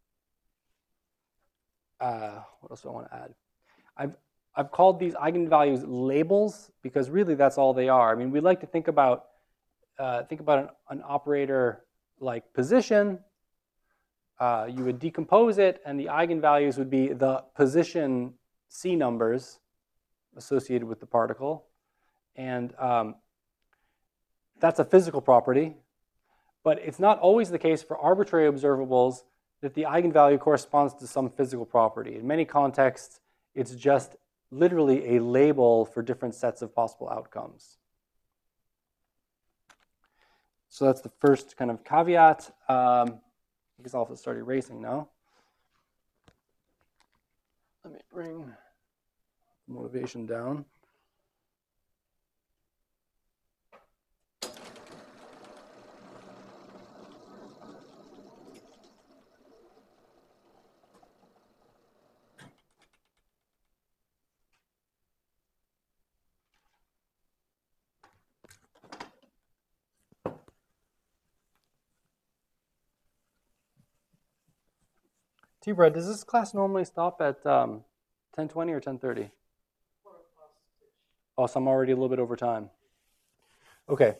else do I want to add? I've called these eigenvalues labels because really that's all they are. I mean, we like to think about an operator like position. You would decompose it, and the eigenvalues would be the position C numbers associated with the particle. And that's a physical property. But it's not always the case for arbitrary observables that the eigenvalue corresponds to some physical property. In many contexts, it's just literally a label for different sets of possible outcomes. So that's the first kind of caveat. I guess I'll have to start erasing now. Let me bring motivation down. T-Brad, does this class normally stop at 10:20 or 10:30? Oh, so I'm already a little bit over time. Okay.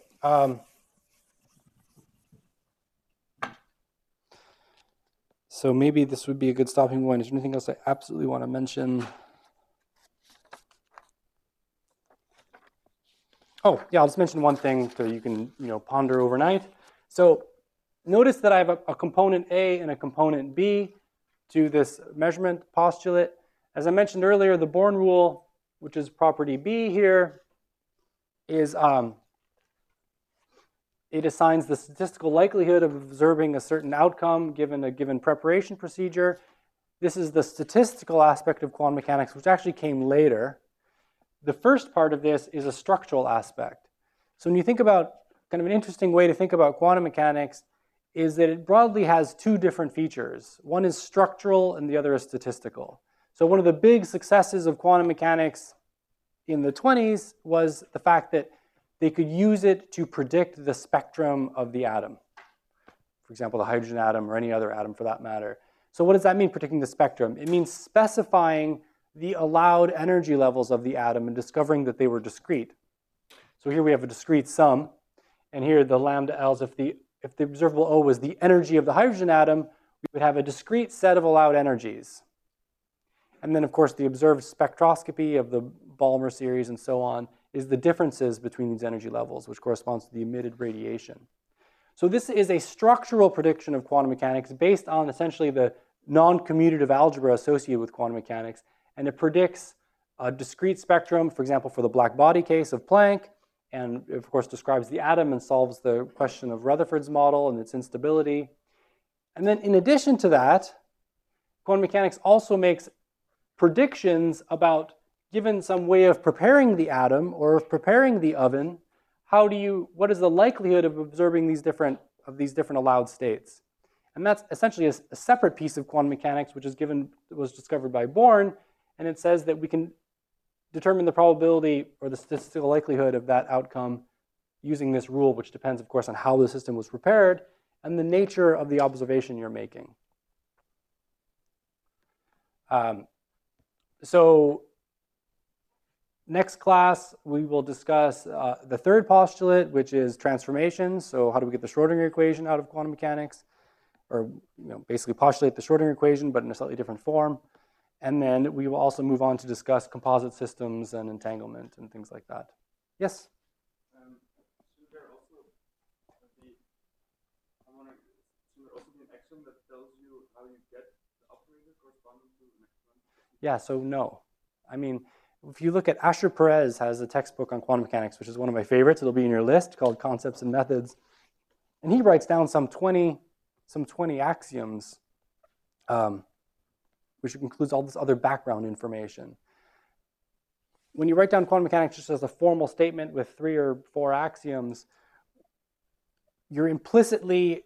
So maybe this would be a good stopping point. Is there anything else I absolutely want to mention? Oh, yeah, I'll just mention one thing so you can ponder overnight. So notice that I have a component A and a component B to this measurement postulate. As I mentioned earlier, the Born rule, which is property B here, is it assigns the statistical likelihood of observing a certain outcome given a given preparation procedure. This is the statistical aspect of quantum mechanics, which actually came later. The first part of this is a structural aspect. So when you think about kind of an interesting way to think about quantum mechanics is that it broadly has two different features. One is structural and the other is statistical. So one of the big successes of quantum mechanics in the 20s was the fact that they could use it to predict the spectrum of the atom. For example, the hydrogen atom or any other atom for that matter. So what does that mean, predicting the spectrum? It means specifying the allowed energy levels of the atom and discovering that they were discrete. So here we have a discrete sum, and here the lambda L's, if the observable O was the energy of the hydrogen atom, we would have a discrete set of allowed energies. And then, of course, the observed spectroscopy of the Balmer series and so on is the differences between these energy levels, which corresponds to the emitted radiation. So this is a structural prediction of quantum mechanics based on essentially the non-commutative algebra associated with quantum mechanics, and it predicts a discrete spectrum, for example, for the black body case of Planck, and of course describes the atom and solves the question of Rutherford's model and its instability. And then in addition to that, quantum mechanics also makes predictions about, given some way of preparing the atom or of preparing the oven, what is the likelihood of observing these different allowed states? And that's essentially a separate piece of quantum mechanics, which was discovered by Born, and it says that we can determine the probability or the statistical likelihood of that outcome using this rule, which depends, of course, on how the system was prepared and the nature of the observation you're making. So next class, we will discuss the third postulate, which is transformations. So how do we get the Schrodinger equation out of quantum mechanics? Or basically postulate the Schrodinger equation, but in a slightly different form. And then we will also move on to discuss composite systems and entanglement and things like that. Yes? Should there also be an action that tells you how you get the operator corresponding to the next one? Yeah, so no. I mean, if you look at Asher Perez has a textbook on quantum mechanics, which is one of my favorites. It'll be in your list, called Concepts and Methods. And he writes down some 20 axioms, which includes all this other background information. When you write down quantum mechanics just as a formal statement with 3 or 4 axioms, you're implicitly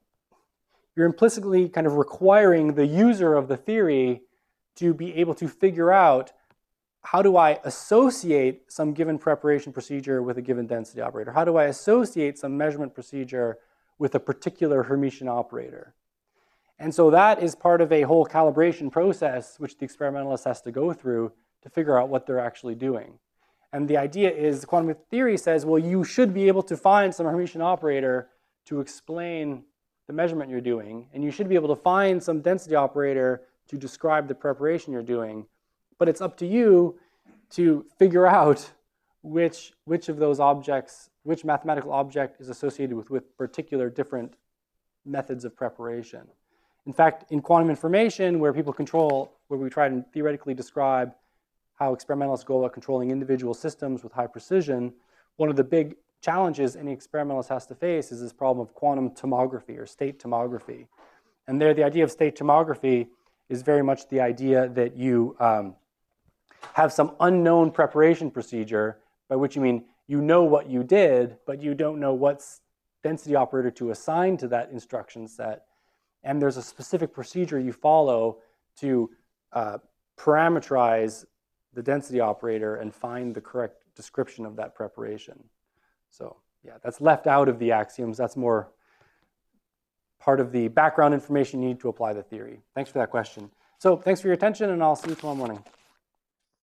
kind of requiring the user of the theory to be able to figure out, how do I associate some given preparation procedure with a given density operator? How do I associate some measurement procedure with a particular Hermitian operator? And so that is part of a whole calibration process which the experimentalist has to go through to figure out what they're actually doing. And the idea is, quantum theory says, well, you should be able to find some Hermitian operator to explain the measurement you're doing, and you should be able to find some density operator to describe the preparation you're doing. But it's up to you to figure out which of those objects, which mathematical object is associated with particular different methods of preparation. In fact, in quantum information, where we try to theoretically describe how experimentalists go about controlling individual systems with high precision, one of the big challenges any experimentalist has to face is this problem of quantum tomography or state tomography. And there, the idea of state tomography is very much the idea that you have some unknown preparation procedure, by which you mean you know what you did, but you don't know what density operator to assign to that instruction set. And there's a specific procedure you follow to parameterize the density operator and find the correct description of that preparation. So yeah, that's left out of the axioms. That's more part of the background information you need to apply the theory. Thanks for that question. So thanks for your attention, and I'll see you tomorrow morning.